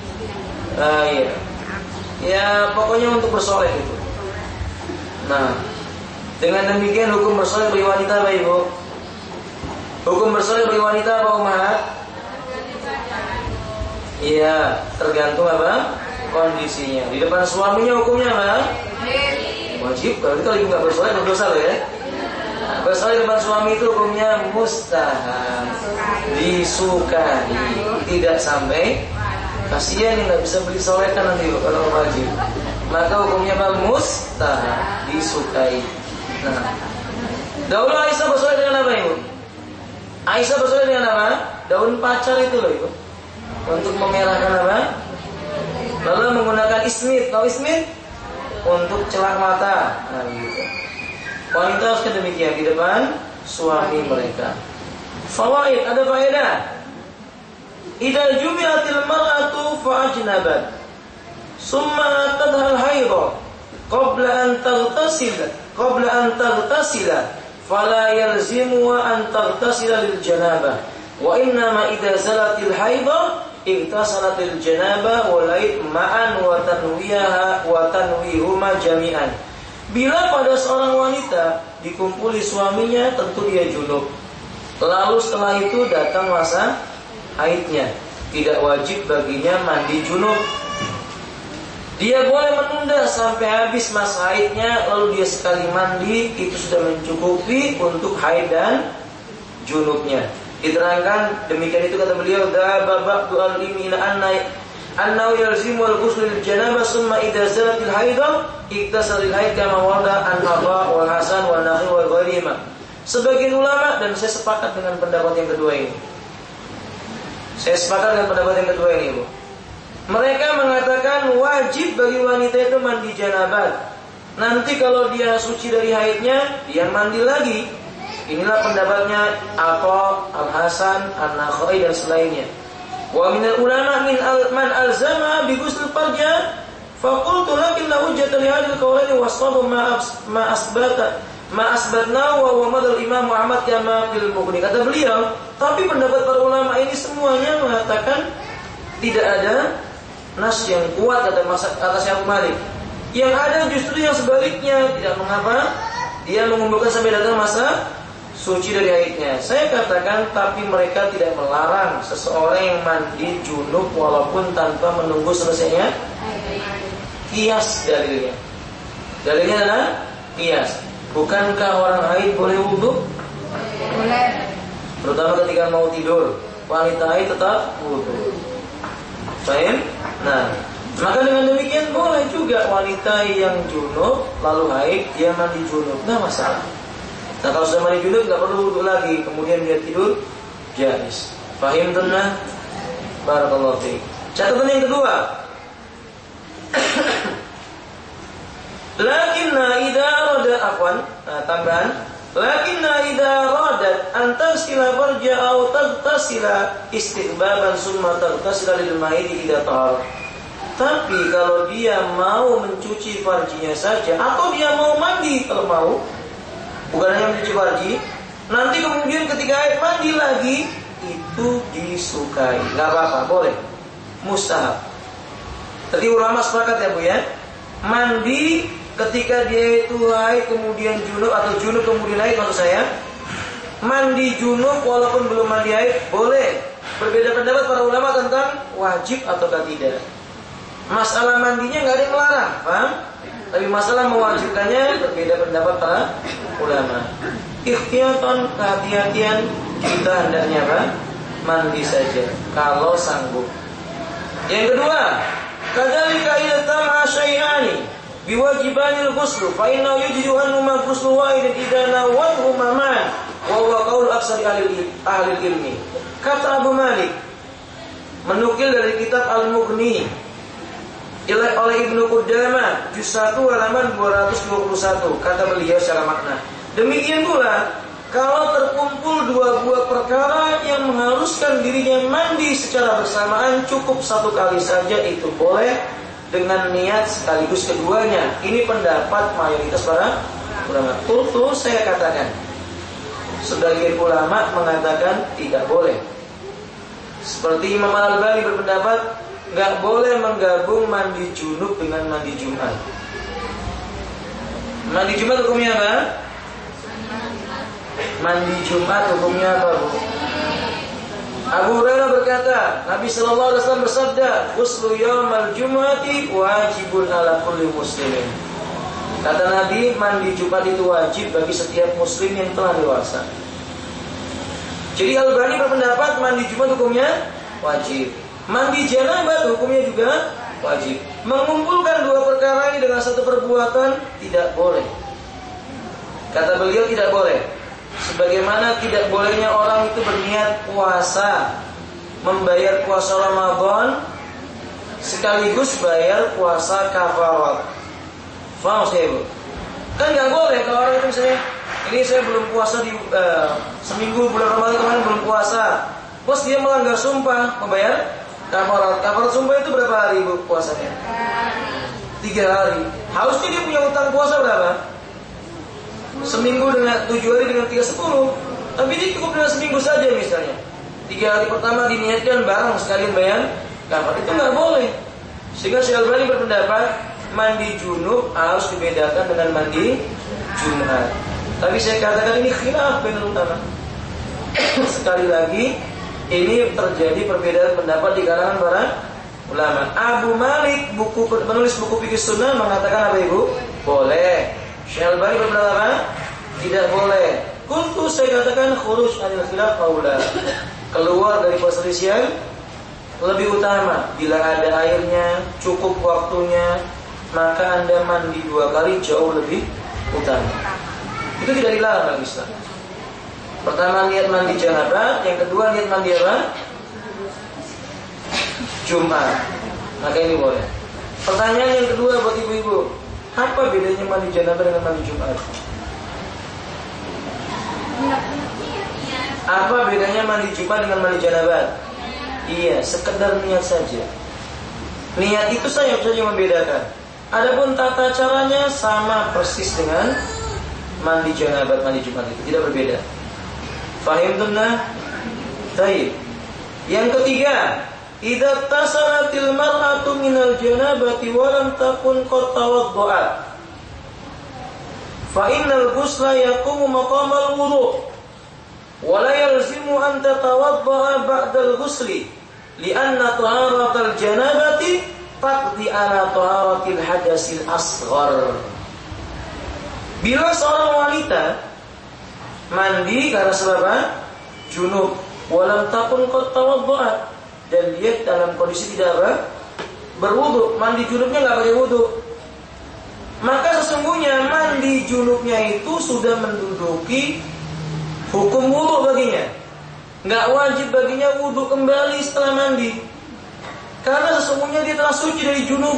Speaker 1: Ya pokoknya untuk bersolek itu. Nah, dengan demikian hukum bersolek bagi wanita apa Ibu? Hukum bersolek bagi wanita apa Umar? Iya, tergantung apa? Kondisinya. Di depan suaminya hukumnya apa? Wajib. Kalau Ibu nggak bersolek berdosa loh ya. Bersolek di depan suami itu hukumnya mustahab, disukai, tidak sampai. Kasihan yang nggak bisa beli solekan nanti kalau wajib. Maka hukumnya apa? Mustahab, disukai. Nah, dahulu Aisyah bersolek dengan apa Ibu? Aisyah bersolek dengan apa? Daun pacar itu loh Ibu, untuk memerahkan apa? Lalu menggunakan ismit. Tahu ismit? Untuk celak mata. Nah gitu. Wanita harus demikian di depan suami mereka. Fawaid, ada faedah. Idza jumi'atil mar'atu fa'ajnabat summa tadhal haidha qabla an taghtasila fala yalzimu an taghtasila lil janabah wa innama idza zalatil haidha igtasalatil janabah wa laid ma'an wa tanwihuma jami'an. Bila pada seorang wanita dikumpuli suaminya, tentu dia junub. Lalu setelah itu datang masa haidnya, tidak wajib baginya mandi junub. Dia boleh menunda sampai habis masa haidnya, lalu dia sekali mandi, itu sudah mencukupi untuk haid dan junubnya. Diterangkan demikian itu kata beliau, dhaba ba'du al-ilmi ila annahu yalzimu al-ghusl lil janabah summa idza zalatil haidah iktasalil haid kama warada an Aba wal Hasan wa Nahi wa ghairihima. Sebagian ulama, dan saya sepakat dengan pendapat yang kedua ini. Ibu. Mereka mengatakan wajib bagi wanita itu mandi janabat. Nanti kalau dia suci dari haidnya, dia mandi lagi. Inilah pendapatnya Aba, Al-Hasan, An-Nakhai dan selainnya. Wa minal ulama man alzama bi ghusl farja fa qultu lakin la hujjata li hadhihi al-qawlaini wa sabu ma ma asbatna wa madal Imam Muhammad kama fil Mughni. Kata beliau, tapi pendapat para ulama ini semuanya mengatakan tidak ada nas yang kuat atas Abu Malik. Yang ada justru yang sebaliknya, tidak mengapa dia mengumpulkan sampai datang masa suci dari haidnya. Saya katakan, tapi mereka tidak melarang seseorang yang mandi junub walaupun tanpa menunggu selesainya qiyas dalilnya. Dalilnya adalah qiyas. Bukankah orang haid boleh wudu?
Speaker 2: Boleh.
Speaker 1: Terutama ketika mau tidur, wanita haid tetap wudu. Baik? Nah, maka dengan demikian boleh juga wanita yang junub lalu haid dia mandi junub, nggak masalah. Nah, kalau sudah mandi junub nggak perlu wudu lagi, kemudian dia tidur, jais. Fahim tenang? Barakallahu fiik. Catatan yang kedua. Lakinna idza arada tambahan. Lakinna idza aradat an tasila farja aw tasila istighbaban summa tasila lil maidi idza tahar. Tapi kalau dia mau mencuci farjinya saja atau dia mau mandi kalau mau, bukan hanya mencuci farji, nanti kemudian ketika haid mandi lagi, itu disukai. Enggak apa-apa, boleh. Mustahab. Tadi ulama sepakat ya Bu ya. Mandi ketika dia itu haid kemudian junub atau junub kemudian haid, maksud saya mandi junub walaupun belum mandi haid boleh. Berbeda pendapat para ulama tentang wajib ataukah tidak. Masalah mandinya nggak ada yang melarang, paham? Tapi masalah mewajibkannya berbeda pendapat para ulama. Ikhtiyatan, kehati-hatian, kita hendaknya apa? Mandi saja kalau sanggup. Yang kedua, kadzalika idza tama syai'ani biwajibanil ghusl fa inna yujidu anhuma ghuslu wahidin idza nawathu maman wa huwa qaul aksari ahli ilmi. Kata Abu Malik menukil dari kitab Al-Mughni oleh Ibnu Qudamah juz 1 halaman 221. Kata beliau secara makna, demikian pula kalau terkumpul dua buah perkara yang mengharuskan dirinya mandi secara bersamaan, cukup satu kali saja itu boleh dengan niat sekaligus keduanya. Ini pendapat mayoritas para ulama. Tentu saya katakan, sebagian ulama mengatakan tidak boleh. Seperti Imam Al-Albani berpendapat nggak boleh menggabung mandi junub dengan mandi Jumat. Mandi Jumat hukumnya apa? Mandi Jumat hukumnya apa, Bu? Abu Hurairah berkata, Nabi sallallahu alaihi wasallam bersabda, "Ghuslu yaumal jumu'ati wajibun 'ala kulli muslimin." Kata Nabi, mandi Jumat itu wajib bagi setiap muslim yang telah dewasa. Jadi Al-Albani berpendapat mandi Jumat hukumnya wajib. Mandi janabah hukumnya juga wajib. Mengumpulkan dua perkara ini dengan satu perbuatan tidak boleh. Kata beliau tidak boleh. Sebagaimana tidak bolehnya orang itu berniat puasa, membayar puasa Ramadan sekaligus bayar puasa kafarat. Faham saya, Bu? Kan nggak boleh kalau orang itu misalnya, ini saya belum puasa di seminggu bulan Ramadan kemarin belum puasa, terus dia melanggar sumpah membayar kafarat. Kafarat sumpah itu berapa hari, Bu, puasanya? 3 hari. Harusnya dia punya utang puasa berapa? Seminggu dengan 7 hari dengan 3/10. Tapi dia cukup dengan seminggu saja misalnya. 3 hari pertama diniatkan bareng sekalian bayar kafarat. Itu nggak boleh. Sehingga Syekh Al-Albani berpendapat mandi junub harus dibedakan dengan mandi Jumat. Tapi saya katakan ini khilaf bainal ulama. Sekali lagi, ini terjadi perbedaan pendapat di kalangan para ulama. Abu Malik, penulis buku fikih sunnah, mengatakan apa, Ibu? Boleh. Syekh Al-Albani berpendapat apa? Tidak boleh. Kuntu saya katakan khuruj anil khilaf aula. Keluar dari perselisihan lebih utama. Bila ada airnya, cukup waktunya, maka Anda mandi 2 kali jauh lebih utama. Itu tidak dilarang dalam Islam. Pertama niat mandi janabah, yang kedua niat mandi apa? Jumat. Maka ini boleh. Pertanyaan yang kedua buat ibu-ibu, apa bedanya mandi janabah dengan mandi Jumat? Apa bedanya mandi Jumat dengan mandi janabah? Iya, sekedar niat saja. Niat itu saja membedakan. Adapun tata caranya sama persis dengan mandi janabat, mandi Jumat itu tidak berbeda. Fahimtunna? Baik. Yang ketiga, idza tasalatil mar'atu minal janabati wa lam takun qad tawaddu'at fa innal ghusla yaqumu maqamal wudu' wa la yalzimu an tatawadda'a ba'dal ghusli li'anna taharatal janabati taqdi ala taharatil hadasil asghar. Bila seorang wanita mandi karena sebab junub, walam takun qad tawaddu'at, dan dia dalam kondisi tidak berwudu, mandi junubnya enggak pakai wudu, maka sesungguhnya mandi junubnya itu sudah menduduki hukum wudu baginya. Enggak wajib baginya wudu kembali setelah mandi, karena sesungguhnya dia telah suci dari junub.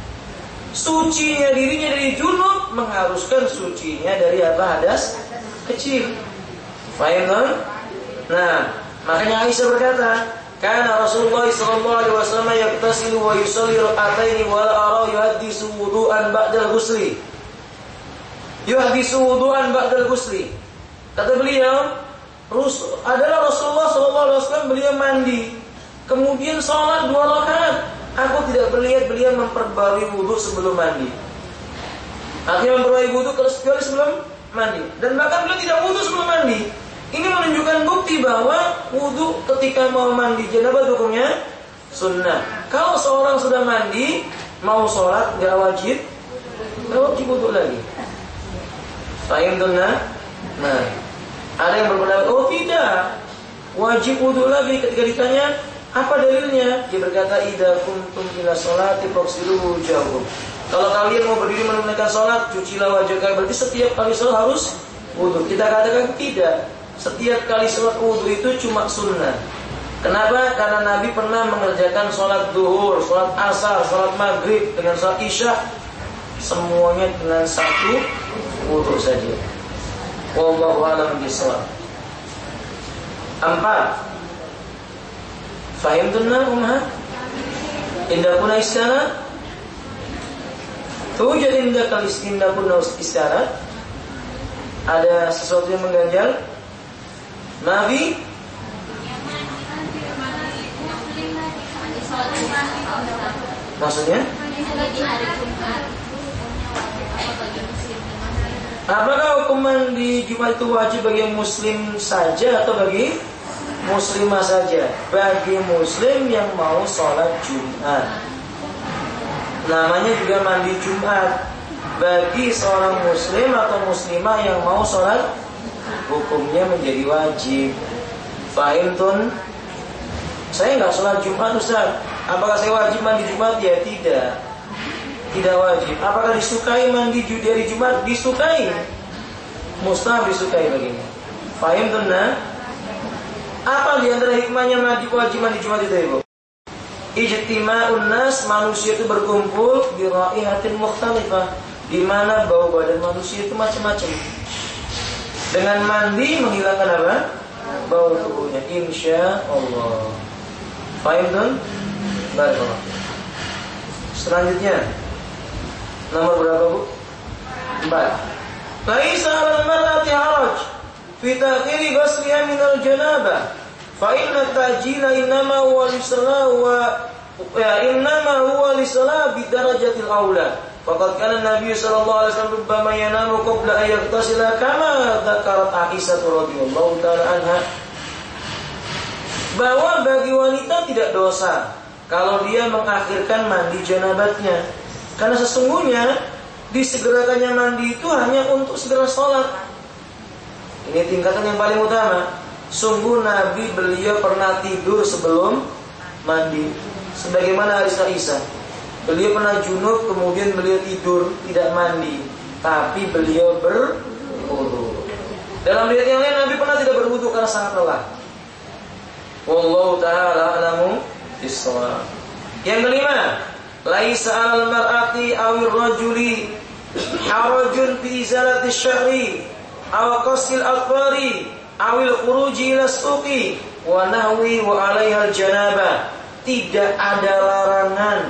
Speaker 1: Sucinya dirinya dari junub mengharuskan sucinya dari apa? Hadas kecil. Fahim kan? Nah, makanya Aisyah berkata, karena Rasulullah sallallahu alaihi wasallam yaktasilu wa yusalli rak'ataini wa la ara yuhaddisu wudu'an ba'dal ghusli. Yuhaddisu wudu'an ba'dal ghusli. Kata beliau, adalah Rasulullah sallallahu alaihi wasallam beliau mandi, kemudian salat 2 rakaat. Aku tidak melihat beliau memperbarui wudu sebelum mandi. Akhirnya memperbarui wudu kecuali sebelum mandi. Dan bahkan beliau tidak wudu sebelum mandi. Ini menunjukkan bukti bahwa wudu ketika mau mandi janabah hukumnya sunnah. Kalau seorang sudah mandi mau sholat nggak wajib wudu lagi. Fahim tunnah? Nah, ada yang berpendapat oh tidak, wajib wudu lagi. Ketika ditanya apa dalilnya, dia berkata idza kuntum ila sholati faghsilu wujuhakum. Kalau kalian mau berdiri menunaikan sholat, cucilah wajah kalian. Berarti setiap kali sholat harus wudu. Kita katakan tidak. Setiap kali sholat wudu itu cuma sunnah. Kenapa? Karena Nabi pernah mengerjakan sholat duhur, sholat asar, sholat maghrib dengan sholat isya, semuanya dengan satu wudu saja. Wallahu a'lam bishawab. 4. Fahimtunna umhat? Indah kuna istana? Tujad indah kalis indah kuna istana? Ada sesuatu yang mengganjal? Nabi? Maksudnya? Apakah hukuman di Jumat itu wajib bagi muslim saja atau bagi muslimah saja? Bagi muslim yang mau sholat Jumat, namanya juga mandi Jumat. Bagi seorang muslim atau muslimah yang mau sholat, hukumnya menjadi wajib. Fahimtun? Saya nggak sholat Jumat Ustaz, apakah saya wajib mandi Jumat? Ya tidak, tidak wajib. Apakah disukai mandi dari Jumat? Disukai, mustahab disukai baginya. Fahimtun? Nah, apa di antara hikmahnya wajib mandi Jumat itu, Ibu? Ijtima'un nas, manusia itu berkumpul di raihatin mukhtalifah, di mana bau badan manusia itu macam-macam. Dengan mandi menghilangkan apa? Bau tubuhnya, insya Allah. Fahim tuh? Barakallah. Selanjutnya, nomor berapa, Bu? 4. Laisa 'alal mar'ati haraj fi ta'khiri ghusliha min al-janabah, fa inna ta'jila innama huwa lisalah bi darajatil aula. Faqad kana Nabi sallallahu alaihi wasallam rubbama yanamu qabla an yaghtasila kama dzakarat Aisyah radhiyallahu taala anha. Bahwa bagi wanita tidak dosa kalau dia mengakhirkan mandi janabatnya, karena sesungguhnya disegerakannya mandi itu hanya untuk segera sholat. Ini tingkatan yang paling utama. Sungguh Nabi beliau pernah tidur sebelum mandi, sebagaimana hadis Aisyah. Beliau pernah junub kemudian beliau tidur tidak mandi, tapi beliau berwudu. Dalam riwayat yang lain Nabi pernah tidak berwudu karena sangat lelah. Wallahu ta'ala a'lamu bis-shawab. Yang kelima, laisa 'alal mar'ati awir rajuli harajun fi izalati syahri aw qasil aqfari awil khuruji ila suqi wa nahwi wa 'alaiha al-janabah. Tidak ada larangan,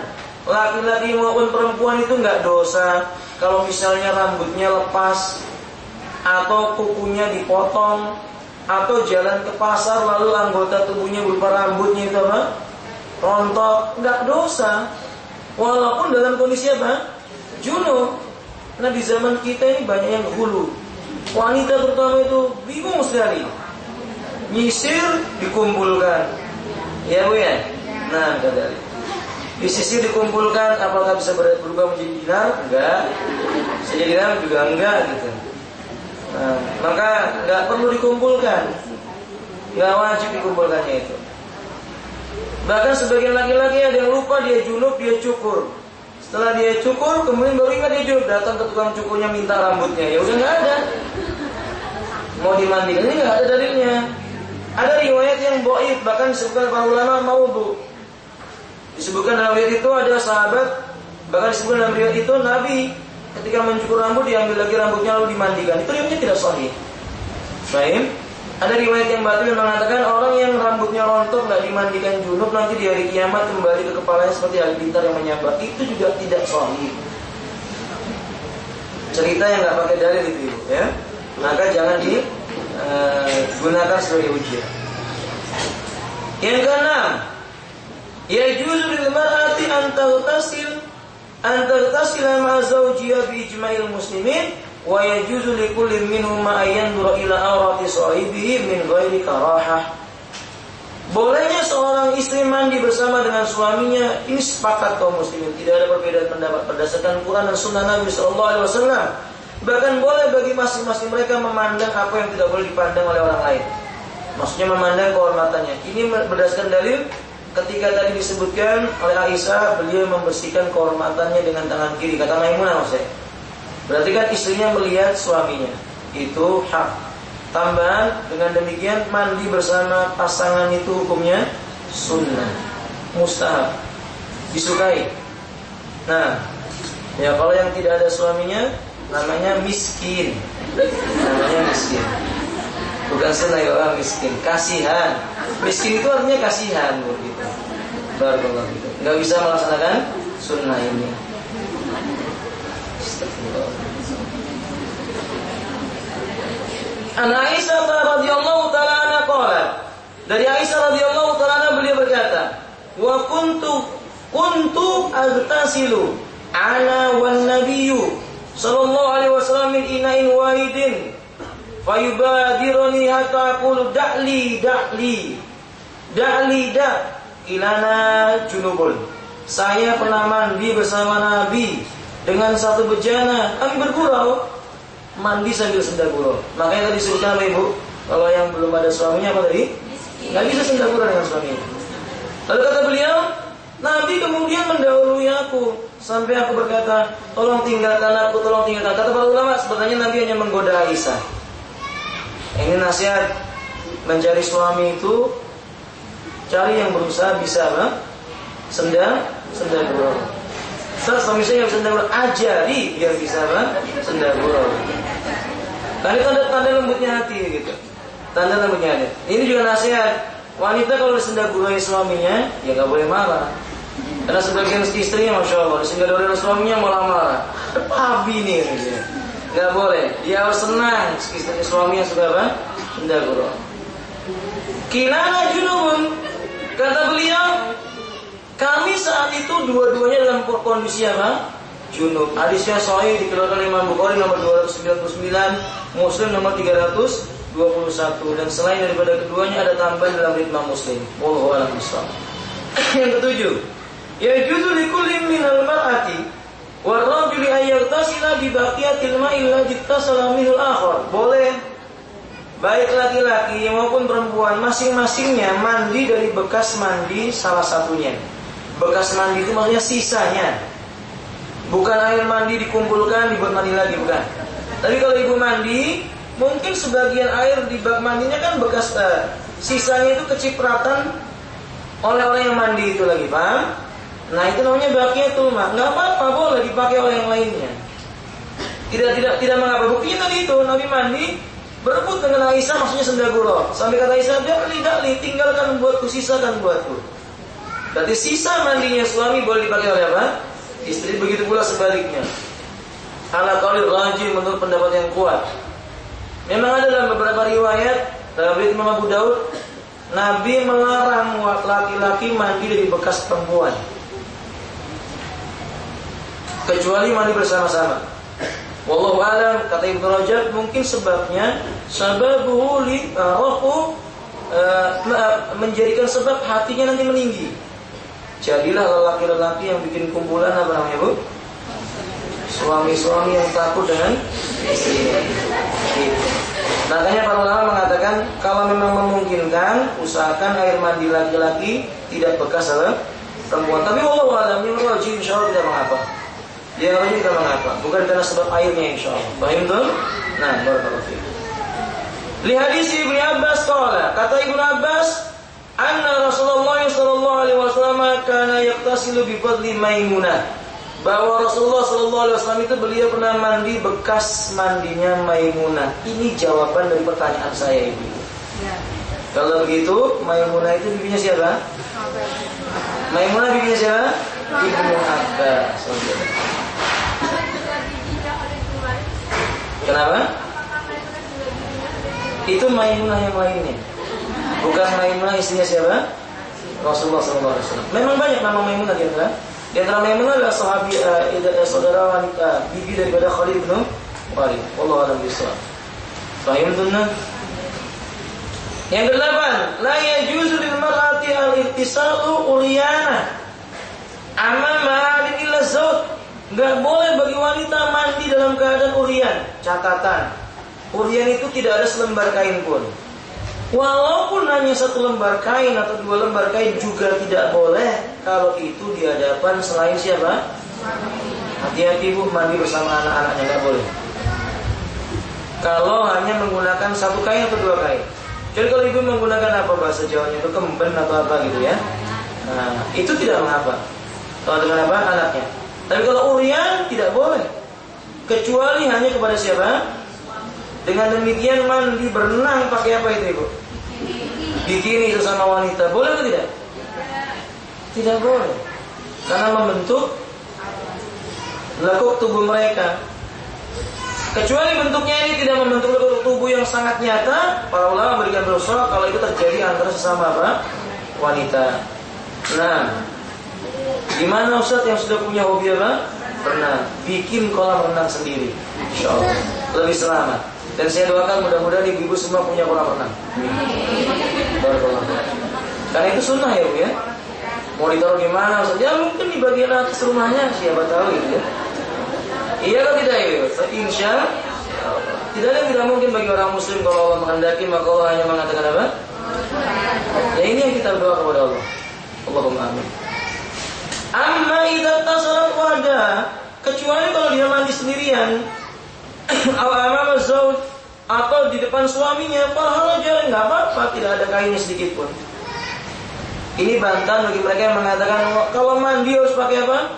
Speaker 1: laki-laki maupun perempuan itu enggak dosa kalau misalnya rambutnya lepas atau kukunya dipotong, atau jalan ke pasar lalu anggota tubuhnya berupa rambutnya itu apa? Rontok, nggak dosa. Walaupun dalam kondisi apa? Junub. Nah di zaman kita ini banyak yang hulu. Wanita terutama itu bingung sekali. Nyisir dikumpulkan. Ya Bu ya? Nah kadang disisir dikumpulkan, apakah bisa berubah menjadi dinar? Enggak. Bisa jadi dinar juga enggak gitu. Nah, maka enggak perlu dikumpulkan. Enggak wajib dikumpulkannya itu. Bahkan sebagian laki-laki ada yang lupa dia junub, dia cukur. Setelah dia cukur, kemudian baru ingat dia junub, datang ke tukang cukurnya minta rambutnya. Ya udah enggak ada. Mau dimandikan ini enggak ada dalilnya. Ada riwayat yang dhaif, bahkan disebutkan para ulama maudhu. Disebutkan dalam riwayat itu ada sahabat, bahkan disebutkan dalam riwayat itu Nabi ketika mencukur rambut diambil lagi rambutnya lalu dimandikan. Itu riwayatnya tidak sahih. Sahih. Ada riwayat yang batil yang mengatakan orang yang rambutnya rontok nggak dimandikan junub nanti di hari kiamat kembali ke kepalanya seperti halilintar yang menyambar. Itu juga tidak sahih. Cerita yang nggak pakai dalil itu, ya. Maka jangan digunakan sebagai ujian. Yang keenam, yajuzu lil mar'ati an taghtasila ma'a zawjiha bi ijma'il muslimin wa yajuzu li kulli minhum ma yanzura ila awrati sahibihi min ghairi karahah. Bolehnya seorang istri mandi bersama dengan suaminya, ini sepakat kaum muslimin, tidak ada perbedaan pendapat berdasarkan Quran dan Sunnah Nabi sallallahu alaihi wasallam. Bahkan boleh bagi masing-masing mereka memandang apa yang tidak boleh dipandang oleh orang lain. Maksudnya memandang kehormatannya. Ini berdasarkan dalil ketika tadi disebutkan oleh Aisyah, beliau membersihkan kehormatannya dengan tangan kiri. Kata Maimunah maksudnya. Berarti kan istrinya melihat suaminya. Itu hak. Tambahan dengan demikian mandi bersama pasangan itu hukumnya sunnah, mustahab, disukai. Nah, ya kalau yang tidak ada suaminya namanya miskin. Namanya miskin. Bukan sunnah ya orang miskin, kasihan. Miskin itu artinya kasihan begitu. Barakallahu fikum. Enggak bisa melaksanakan sunnah ini. An Aisyah radhiyallahu ta'ala anha qalat. Dari Aisyah radhiyallahu ta'ala anha beliau berkata, "Wa kuntu aghtasilu ana wan nabiyyu sallallahu alaihi wasallam min ina'in wahidin fayubadiruni hatta aqulu da'li ilana junubun." Saya pernah mandi bersama Nabi dengan satu bejana, kami bergurau, mandi sambil senda gurau. Makanya tadi disebutkan Ibu, kalau yang belum ada suaminya apa tadi? Nggak bisa senda gurau dengan suaminya. Lalu kata beliau, Nabi kemudian mendahului aku sampai aku berkata, tolong tinggalkan aku, tolong tinggalkan. Kata para ulama, sebenarnya Nabi hanya menggoda Aisyah. Ini nasihat mencari suami itu, cari yang berusaha bisa senda gurau. Suami saya yang bisa senda gurau, ajari biar bisa senda gurau. Karena tanda lembutnya hati gitu. Tanda lembutnya hati. Ini juga nasihat. Wanita kalau senda gurau suaminya, ya nggak boleh marah. Karena sebagian istrinya, masya Allah, sehingga dari suaminya malah marah. Pabi nih, gitu. Nggak boleh. Dia harus senang. Istrinya suaminya sudah senda gurau. Kilana junubun, kata beliau, kami saat itu dua-duanya dalam kondisi junub. Hadisnya sahih dikeluarkan oleh Imam Bukhari nomor 299, Muslim nomor 321, dan selain daripada keduanya ada tambahan dalam ritma Muslim. Wallahu a'lam bishawab. Yang ketujuh, yajuzu likulli minal mar'ati warrajuli ayyagtasila bi baqiyatil ma'il ladzi ittasala minhu al-akhar. Boleh baik laki-laki maupun perempuan masing-masingnya mandi dari bekas mandi salah satunya. Bekas mandi itu maksudnya sisanya. Bukan air mandi dikumpulkan dibuat mandi lagi, bukan. Tapi kalau ibu mandi, mungkin sebagian air di bak mandinya kan bekas sisanya itu kecipratan oleh orang yang mandi itu lagi, paham? Nah itu namanya baqiyatul ma. Nggak apa-apa, boleh dipakai oleh yang lainnya. Tidak mengapa. Buktinya tadi itu Nabi mandi berebut dengan Aisyah, maksudnya senda gurau. Sampai kata Aisyah, da'li, tinggalkan buatku, sisakan buatku. Berarti sisa mandinya suami boleh dipakai oleh apa? Istri. Begitu pula sebaliknya. Ala qaulil rajih, menurut pendapat yang kuat. Memang ada dalam beberapa riwayat dalam riwayat Imam Abu Daud, Nabi melarang laki-laki mandi dari bekas perempuan, kecuali mandi bersama-sama. Wallahu a'lam, kata Ibnu Rajab, mungkin sebabnya sababuhu li rafu menjadikan sebab hatinya nanti meninggi. Jadilah lelaki-lelaki yang bikin kumpulan apa namanya, Bu? Suami-suami yang takut dengan istrinya. Makanya para ulama mengatakan kalau memang memungkinkan, usahakan air mandi laki-laki tidak bekas perempuan. Tapi wallahu a'lam, yang wajib insyaallah tidak mengapa. Dia wajib tidak mengapa, bukan karena sebab airnya insyaallah. Paham tuh? Nah, barakallahu fiik. Li hadis Ibnu Abbas qala, kata Ibnu Abbas, anna Rasulullah sallallahu alaihi wasallam kana yaqtasilu bi fadli Maimunah. Bahwa Rasulullah sallallahu alaihi wasallam itu beliau pernah mandi bekas mandinya Maimunah. Ini jawaban dari pertanyaan saya ini. Ya. Kalau begitu, Maimunah itu bibinya siapa? Maimunah bibinya siapa? Ibnu Abbas. Kenapa? Itu Maimunah yang lainnya. Bukan Maimunah istrinya siapa? Rasulullah sallallahu alaihi wasallam. Memang banyak nama Maimunah di antara. Di antara Maimunah adalah saudara wanita bibi daripada Khalid bin Walid. Wallahu a'lam bishawab. Fahim tunna? Yang ke-8, la yajuzu lil mar'ati al-ittisalu uryana amama illa zawj. Enggak boleh bagi wanita mandi dalam keadaan uryan. Catatan, uryan itu tidak ada selembar kain pun. Walaupun hanya 1 lembar kain atau 2 lembar kain juga tidak boleh kalau itu di hadapan selain siapa? Hati-hati Bu, mandi bersama anak-anaknya nggak boleh. Kalau hanya menggunakan 1 kain atau 2 kain. Jadi kalau ibu menggunakan apa bahasa Jawanya itu kemben atau apa gitu ya. Nah, itu tidak mengapa. Kalau dengan apa? Anaknya. Tapi kalau uryan tidak boleh. Kecuali hanya kepada siapa? Dengan demikian mandi berenang pakai apa itu Ibu? Bikini itu sama wanita. Boleh atau tidak? Tidak boleh. Karena membentuk lekuk tubuh mereka. Kecuali bentuknya ini tidak membentuk lekuk tubuh yang sangat nyata, para ulama memberikan rukhsah kalau itu terjadi antara sesama apa? Wanita. Nah, gimana Ustaz yang sudah punya hobi apa? Renang. Bikin kolam renang sendiri. Insyaallah lebih selamat. Dan saya doakan mudah-mudahan ibu-ibu semua punya kolam renang. Karena itu sunnah ya Bu ya. Mau ditaruh di mana? Ya mungkin di bagian atas rumahnya, siapa tahu gitu ya. Iya atau tidak ya? Insya Allah. Tidak ada yang tidak mungkin bagi orang muslim kalau Allah menghendaki maka Allah hanya mengatakan apa? Ya ini yang kita berdoa kepada Allah. Allahumma amin. Amma idza tasarat wahda, kecuali kalau dia mandi sendirian. Amama zauj atau di depan suaminya, pahala jalan nggak apa-apa, tidak ada kainnya sedikit pun. Ini bantahan bagi mereka yang mengatakan kalau mandi harus pakai apa?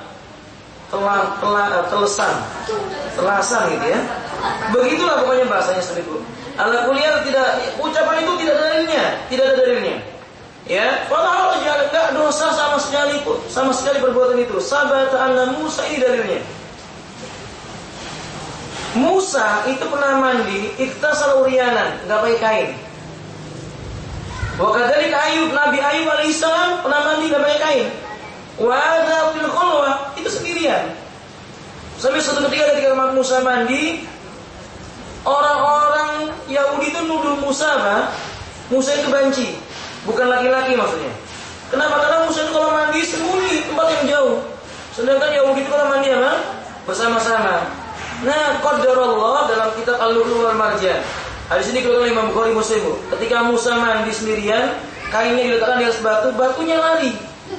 Speaker 1: Telasan gitu ya. Begitulah pokoknya bahasanya seribu. Ala kuliah tidak, ucapan itu tidak ada dalilnya, tidak ada dalilnya. Ya, pahala jalan nggak dosa sama sekali perbuatan itu. Sabata anna Musa, ini dalilnya. Musa itu pernah mandi iktasal uryanan, enggak pakai kain. Wa kadzalika Ayub, Nabi Ayub alaihissalam pernah mandi enggak pakai kain. Wa hadza fil khulwah, itu sendirian. Sampai suatu ketika Musa mandi, orang-orang Yahudi itu nuduh Musa apa? Musa itu banci, bukan laki-laki maksudnya. Kenapa? Karena Musa itu kalau mandi sembunyi tempat yang jauh. Sedangkan Yahudi itu kalau mandi apa? Bersama-sama. Nah, qadarullah dalam kitab Al-Lu'lu' wal Marjan. Hadis ini dikeluarkan oleh Imam Bukhari Muslim. Ketika Musa mandi sendirian, kainnya diletakkan di atas batu, batunya lari.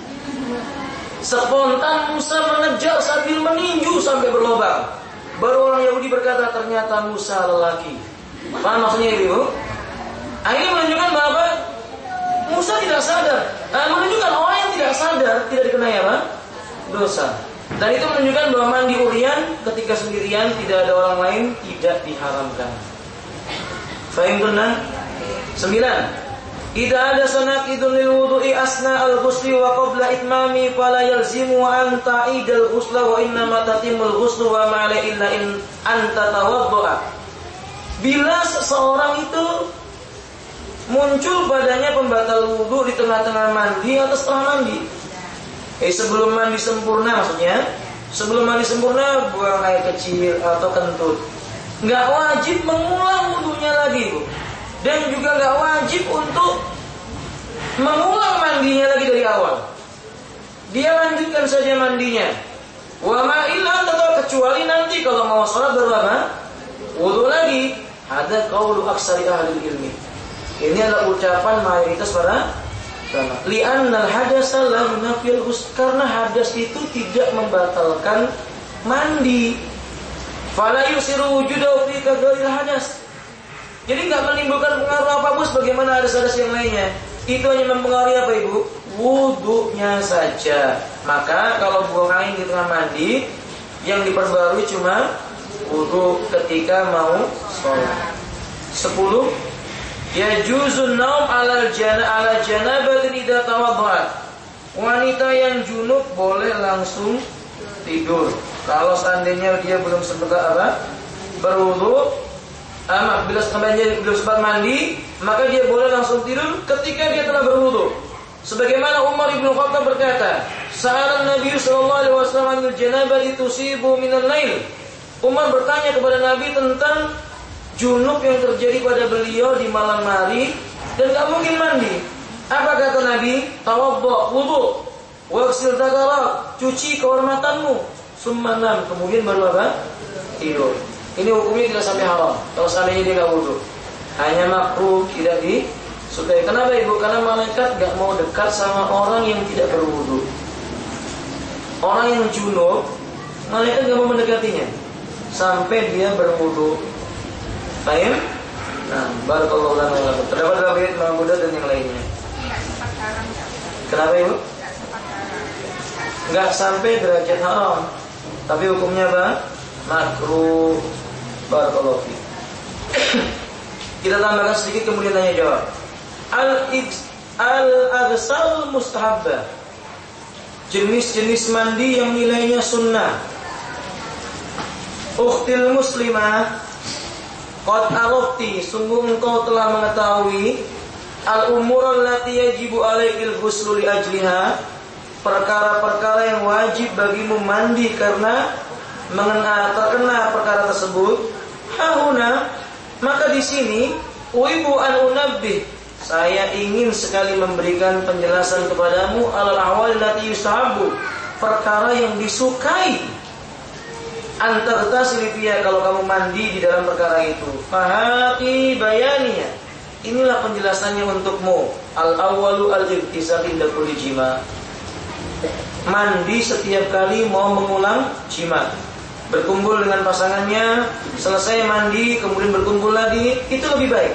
Speaker 1: Spontan Musa mengejar sambil meninju sampai berlobang. Baru orang Yahudi berkata, ternyata Musa lelaki. Paham maksudnya Ibu? Akhirnya menunjukkan bahwa Musa tidak sadar. Menunjukkan orang yang tidak sadar tidak dikenai apa? Dosa. Dan itu menunjukkan bahwa mandi uryan ketika sendirian tidak ada orang lain tidak diharamkan. Fahim tunna? 9. Idza ada sanaqidun lil wudu'i asna al-ghusli wa qabla itmami fala yalzimu an ta'idal ghusla wa inna ma tatimul ghuslu wa ma la illa in anta tawaddu'a. Bila seseorang itu muncul padanya pembatal wudu di tengah-tengah mandi atau setelah mandi. Sebelum mandi sempurna maksudnya. Sebelum mandi sempurna buang air kecil atau kentut. Nggak wajib mengulang wudunya lagi, Bu. Dan juga nggak wajib untuk mengulang mandinya lagi dari awal. Dia lanjutkan saja mandinya. Wa ma illa kecuali nanti kalau mau sholat baru apa? Wudu lagi. Ada qaulu aksari ahli ilmi. Ini adalah ucapan mayoritas para ulama. Li'annal hadasa la yunafil ghusl, karena hadas itu tidak membatalkan mandi. Fala yusiru wujudahu fi kadhalil hadas. Jadi enggak menimbulkan pengaruh apapun sebagaimana hadas-hadas yang lainnya. Itu hanya mempengaruhi apa, Ibu? Wudunya saja. Maka kalau buang air di tengah mandi, yang diperbarui cuma wudu ketika mau sholat. 10. Yajuzun naum ala janabatin idza tawaddat. Wanita yang junub boleh langsung tidur. Kalau seandainya dia belum sempat apa? Berwudu, bila seandainya belum sempat mandi, maka dia boleh langsung tidur ketika dia telah berwudu. Sebagaimana Umar bin Khattab berkata, "Sa'ala Nabi sallallahu alaihi wasallam anil janabati tusibu minal lail." Umar bertanya kepada Nabi tentang junub yang terjadi pada beliau di malam hari dan gak mungkin mandi. Apa kata Nabi? Tawaddu, wudu, waghsil dzakarak, cuci kehormatanmu, summa nam, kemudian baru apa? Tidur. Ini hukumnya tidak sampai haram. Kalau seandainya dia gak wudu, hanya makruh, tidak disukai. Kenapa, Ibu? Karena malaikat gak mau dekat sama orang yang tidak berwudu. Orang yang junub, malaikat gak mau mendekatinya sampai dia berwudu. Baik? Nah, barakallahu lana wa lakum. Terdapat dalam riwayat Imam Abu Dawud dan yang lainnya. Kenapa, Ibu? Enggak sampai derajat haram. Tapi hukumnya apa? Makruh. Barakallahu fi. Kita tambahkan sedikit kemudian tanya jawab. Al-aghsal mustahabbah. Jenis-jenis mandi yang nilainya sunnah. Ukhtil muslimah, qad arafti, sungguh engkau telah mengetahui al-umur allati yajibu alaikil ghuslu li ajliha, perkara-perkara yang wajib bagimu mandi karena terkena perkara tersebut. Hahuna, maka di sini uibu an unabbih, saya ingin sekali memberikan penjelasan kepadamu alal ahwal allati yustahabbu, perkara yang disukai antar tasilifiyah, kalau kamu mandi di dalam perkara itu. Fahaqi bayaniya, inilah penjelasannya untukmu. Al-awwalu al-ibtisal inda kulli jima, mandi setiap kali mau mengulang jima, berkumpul dengan pasangannya, selesai mandi kemudian berkumpul lagi, itu lebih baik.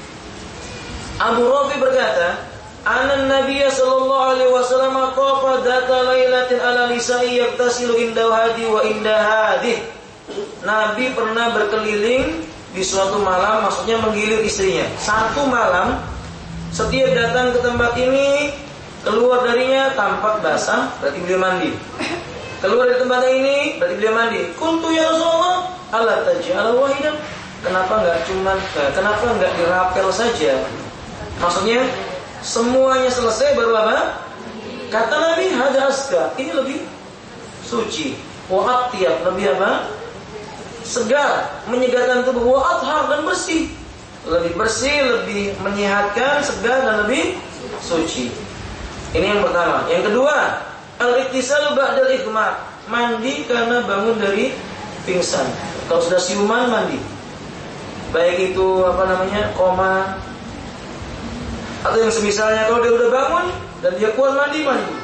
Speaker 1: Abu Rafi berkata, Anan Nabiya sallallahu alaihi wasallam tafa data lailatin ala nisa'i yaktasilu inda hadi wa inda hadih. Nabi pernah berkeliling di suatu malam, maksudnya menggilir istrinya. Satu malam, setiap datang ke tempat ini, keluar darinya tampak basah, berarti beliau mandi. Keluar dari tempat ini, berarti beliau mandi. Qultu ya Rasulullah, ala taj'al wahidan. Kenapa enggak dirapel saja? Maksudnya semuanya selesai baru apa? Kata Nabi, hada aska, ini lebih suci. Wa atyab, lebih apa? Segar, menyegarkan tubuh. Wa athhar, dan bersih. Lebih bersih, lebih menyehatkan, segar dan lebih suci. Ini yang pertama. Yang kedua, al-iktisalu ba'dal ikhma, mandi karena bangun dari pingsan. Kalau sudah siuman mandi. Baik itu koma, atau yang semisalnya. Kalau dia udah bangun dan dia kuat mandi.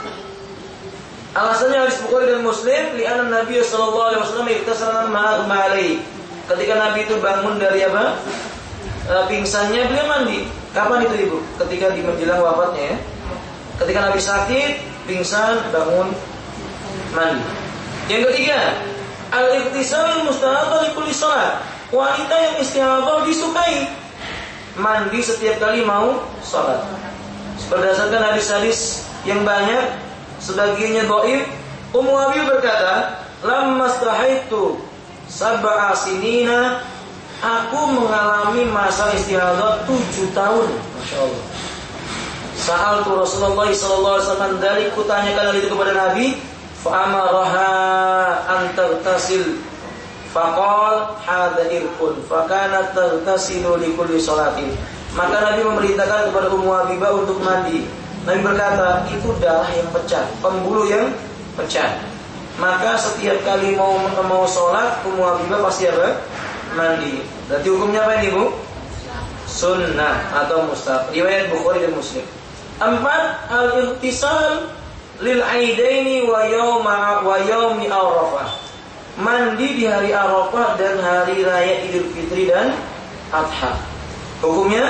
Speaker 1: Alasannya hadis Bukhari dan Muslim, li'anna Nabi sallallahu alaihi wasallam iktasala ma'alai. Ketika Nabi itu bangun dari pingsannya, beliau mandi. Kapan itu, Ibu? Ketika di menjelang wafatnya ya. Ketika Nabi sakit, pingsan, bangun, mandi. Yang ketiga, al-iktisalul mustahabah li kulli shalah. Wanita yang istihadah disukai mandi setiap kali mau sholat. Berdasarkan hadis-hadis yang banyak, sebagiannya dhaif. Ummu Habib berkata, "Lamma stahaitu sab'a sinina aku mengalami masa istihadah 7 tahun. Masya Allah. Sa'altu Rasulullah sallallahu alaihi wasallam dari kutanyakan hal itu kepada Nabi, fa amaraha an taghtasil faqal hadha irqun fa kanat taghtasilu li kulli salatin. Maka Nabi memerintahkan kepada Ummu Habibah untuk mandi. Nabi berkata, itu darah yang pecah, pembuluh yang pecah. Maka setiap kali mau sholat, Ummu Habibah pasti apa? Mandi. Berarti hukumnya apa ini, Bu? Sunnah atau mustahab. Riwayat Bukhari dan Muslim. 4. Al-ightisal lil aidaini wa yaumi Arafah. Mandi di hari Arafah dan hari raya Idul Fitri dan Adha. Hukumnya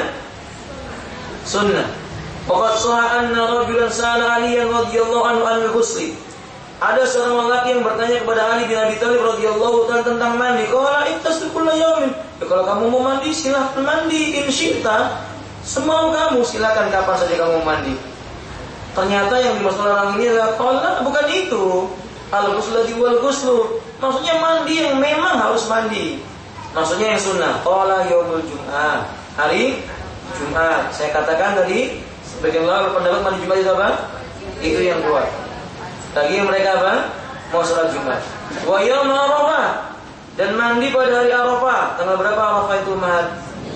Speaker 1: sunnah. Waqad sahha anna rajulan sa'ala Aliyan radhiyallahu anhu an al-ghusl. Ada seorang lelaki yang bertanya kepada Ali bin Abi Thalib radhiyallahu ta'ala tentang mandi. Qala ittasil kullu yawmin. Ya, kalau kamu mau mandi silahkan mandi in syi'ta. Semau kamu silakan kapan saja kamu mandi. Ternyata yang dimaksud orang ini adalah qala bukan itu. Al-ghuslu wal ghuslu. Maksudnya mandi yang memang harus mandi. Maksudnya yang sunnah. Qala yaumul jum'ah. Hari Jumat. Saya katakan tadi sebagian ulama berpendapat mandi Jumat itu apa? Itu yang kuat. Lagi mereka apa? Mau sholat Jumat. Wa yaum Arafah. Dan mandi pada hari Arafah. Tanggal berapa Arafah itu, Mat?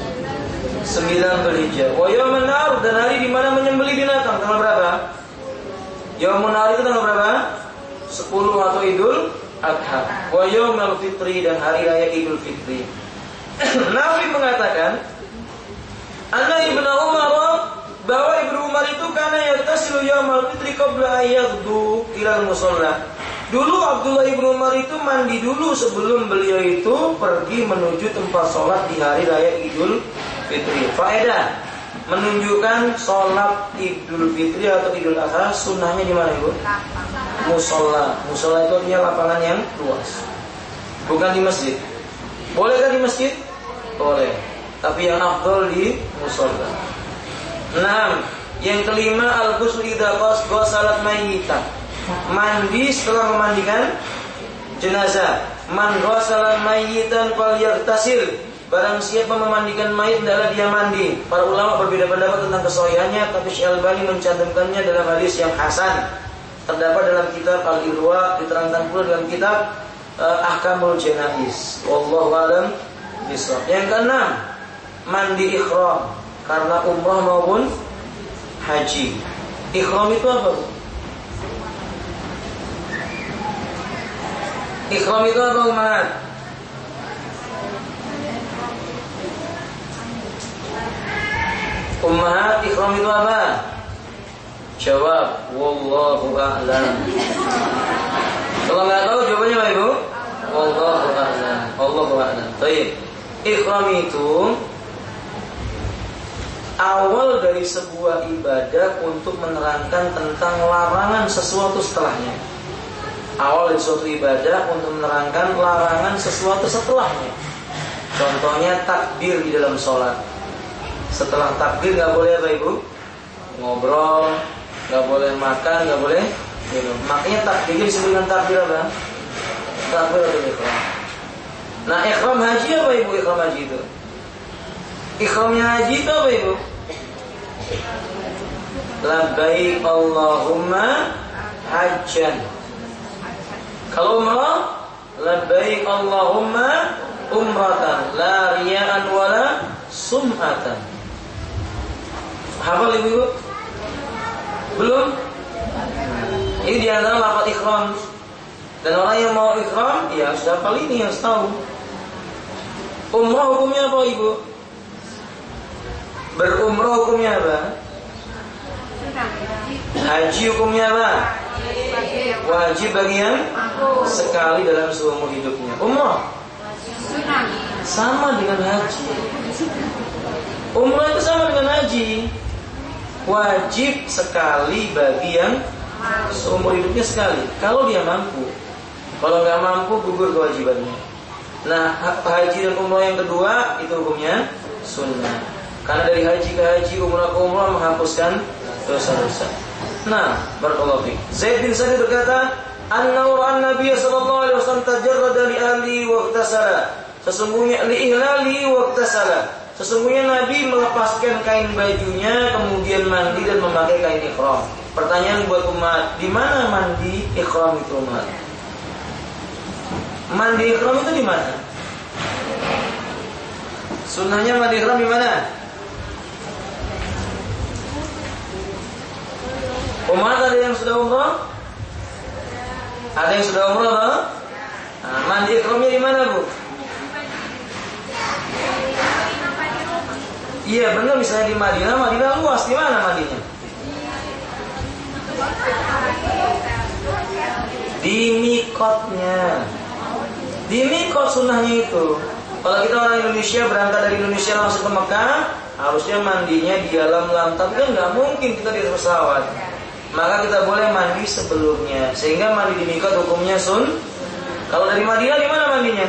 Speaker 1: 9 Dzulhijjah. Wa yaumun nahar, dan hari di mana menyembelih binatang. Tanggal berapa? Yaumun nahar itu tanggal berapa? 10 atau Idul Adha. Wa yaumul fitri, dan hari raya Idul Fitri. Nabi mengatakan, Anna Ibnu Umar, bahwa Ibnu Umar itu karena yaghtasilu yaumal fitri qabla ayyadhu ilal musalla. Dulu Abdullah Ibnu Umar itu mandi dulu sebelum beliau itu pergi menuju tempat sholat di hari raya Idul Fitri. Faedah menunjukkan sholat Idul Fitri atau Idul Adha sunnahnya di mana, Ibu? Musola. Musola itu artinya lapangan yang luas, bukan di masjid. Bolehkah di masjid? Boleh. Tapi yang afdal di musola. 6. Yang kelima, al-ghusl idza ghasalat mayyitan. Mandi setelah memandikan jenazah. Man ghasalat mayyitan falyaghtasil. Barang siapa memandikan mayit adalah dia mandi. Para ulama berbeda pendapat tentang kesahihannya, tapi Syekh Albani mencantumkannya dalam hadis yang hasan. Terdapat dalam kitab Al-Irwa, diterangkan pula dalam kitab Ahkamul Janaiz. Wallahu a'lam bishawab. Yang keenam, mandi ikhram karena umrah maupun haji. Ikhram itu apa? Ikhram itu apa, Umat? Ummahat, ikhram itu apa? Jawab, wallahu a'lam. Kalau nggak tahu jawabannya apa, Ibu? Wallahu a'lam. Wallahu a'lam. Baik. Ikhram itu awal dari sebuah ibadah untuk menerangkan tentang larangan sesuatu setelahnya. Awal dari suatu ibadah untuk menerangkan larangan sesuatu setelahnya. Contohnya takbir di dalam sholat. Setelah takbir nggak boleh apa, Ibu? Ngobrol, nggak boleh makan, nggak boleh minum. Makanya takbir disebut dengan takbir apa? Takbir atau ikhram. Nah, ikhram haji apa, Ibu? Ikhram haji itu ikhramnya haji itu apa, Ibu? Labbaik Allahumma hajjan. Kalau umrah, labbaik Allahumma umratan, la riya'an wala sum'atan. Hafal, Ibu? Belum? Ini di antara lafaz ikhram. Dan orang yang mau ikhram, ya harus hafal ini, harus tahu. Umrah hukumnya apa, Ibu? Berumrah hukumnya apa? Haji hukumnya apa? Wajib bagi yang sekali dalam seumur hidupnya. Umrah sama dengan haji. Umrah itu sama dengan haji. Wajib sekali bagi yang seumur hidupnya sekali. Kalau dia mampu. Kalau nggak mampu, gugur kewajibannya. Nah, haji dan umrah yang kedua itu hukumnya sunnah. Karena dari haji ke haji, umrah ke umrah menghapuskan dosa-dosa. Nah, barakallahu fiik. Zaid bin Sabit berkata, "An-Nabi sallallahu alaihi wasallam tajarrada li ahli wa ightasala." Sesungguhnya li'ihlali waqtasala. Sesungguhnya Nabi melepaskan kain bajunya, kemudian mandi dan memakai kain ihram. Pertanyaan buat umat, di mana mandi ihram itu umat? Mandi ihram itu di mana? Sunnahnya mandi ihram di mana? Umat ada yang sudah umrah? Ada yang sudah umrah, Bang? Nah, mandi ihramnya di mana, Bu? Iya, benar, misalnya di Madinah. Madinah luas, di mana mandinya? Di mikotnya. Di mikot sunnahnya itu. Kalau kita orang Indonesia berangkat dari Indonesia langsung ke Mekah, harusnya mandinya di alam-alam. Tapi kan nggak mungkin kita di pesawat. Maka kita boleh mandi sebelumnya. Sehingga mandi di mikot hukumnya sun. Kalau dari Madinah di mana mandinya?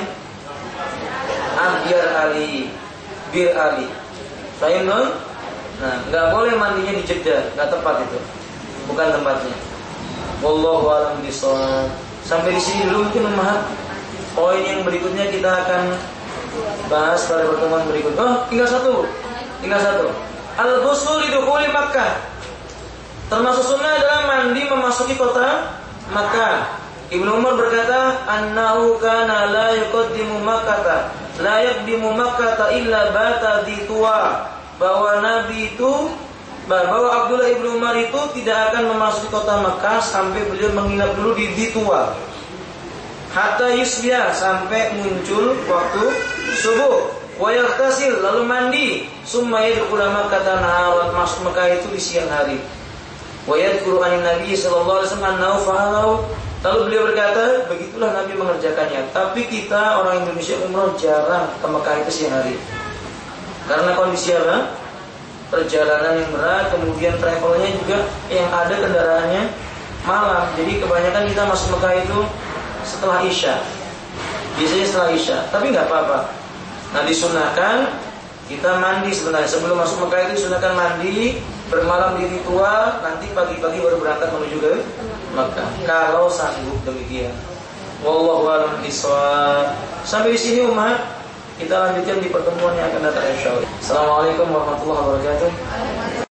Speaker 1: Bir Ali. Paham dong? Nah, nggak boleh mandinya di Jeddah, nggak tepat itu. Bukan tempatnya. Wallahu a'lam bishawab. Sampai di sini dulu mungkin memaham. Poin yang berikutnya kita akan bahas pada pertemuan berikut. Oh, tinggal satu. Al-ghusl lidukhuli Makkah. Termasuk sunnah adalah mandi memasuki kota Makkah. Ibnu Umar berkata, "Annahu kana la yuqaddimu Makkah, la yaqdimu Makkah illa bata di tua." Bahwa Abdullah ibnu Umar itu tidak akan memasuki kota Makkah sampai beliau menginap dulu di Tua. Hatta yusbiha, sampai muncul waktu subuh. Wa yaghtasil, lalu mandi. Summa yadkhulu Makkah naharan, masuk Makkah itu di siang hari. Wa yadhkuru an Nabi sallallahu alaihi wasallam annahu fa'alahu. Lalu beliau berkata, begitulah Nabi mengerjakannya. Tapi kita orang Indonesia umroh jarang ke Mekah itu siang hari. Karena kondisi apa? Perjalanan yang berat, kemudian travelnya juga yang ada kendaraannya malam. Jadi kebanyakan kita masuk Mekah itu setelah Isya. Biasanya setelah Isya, tapi nggak apa-apa. Nah, disunahkan kita mandi sebenarnya. Sebelum masuk Mekah itu disunahkan mandi, bermalam di Tua, nanti pagi-pagi baru berangkat menuju ke Mekah. Kalau sanggup demikian. Wallahu a'lam bishawab. Sampai di sini umat. Kita lanjutkan di pertemuan yang akan datang insyaallah. Assalamualaikum warahmatullahi wabarakatuh.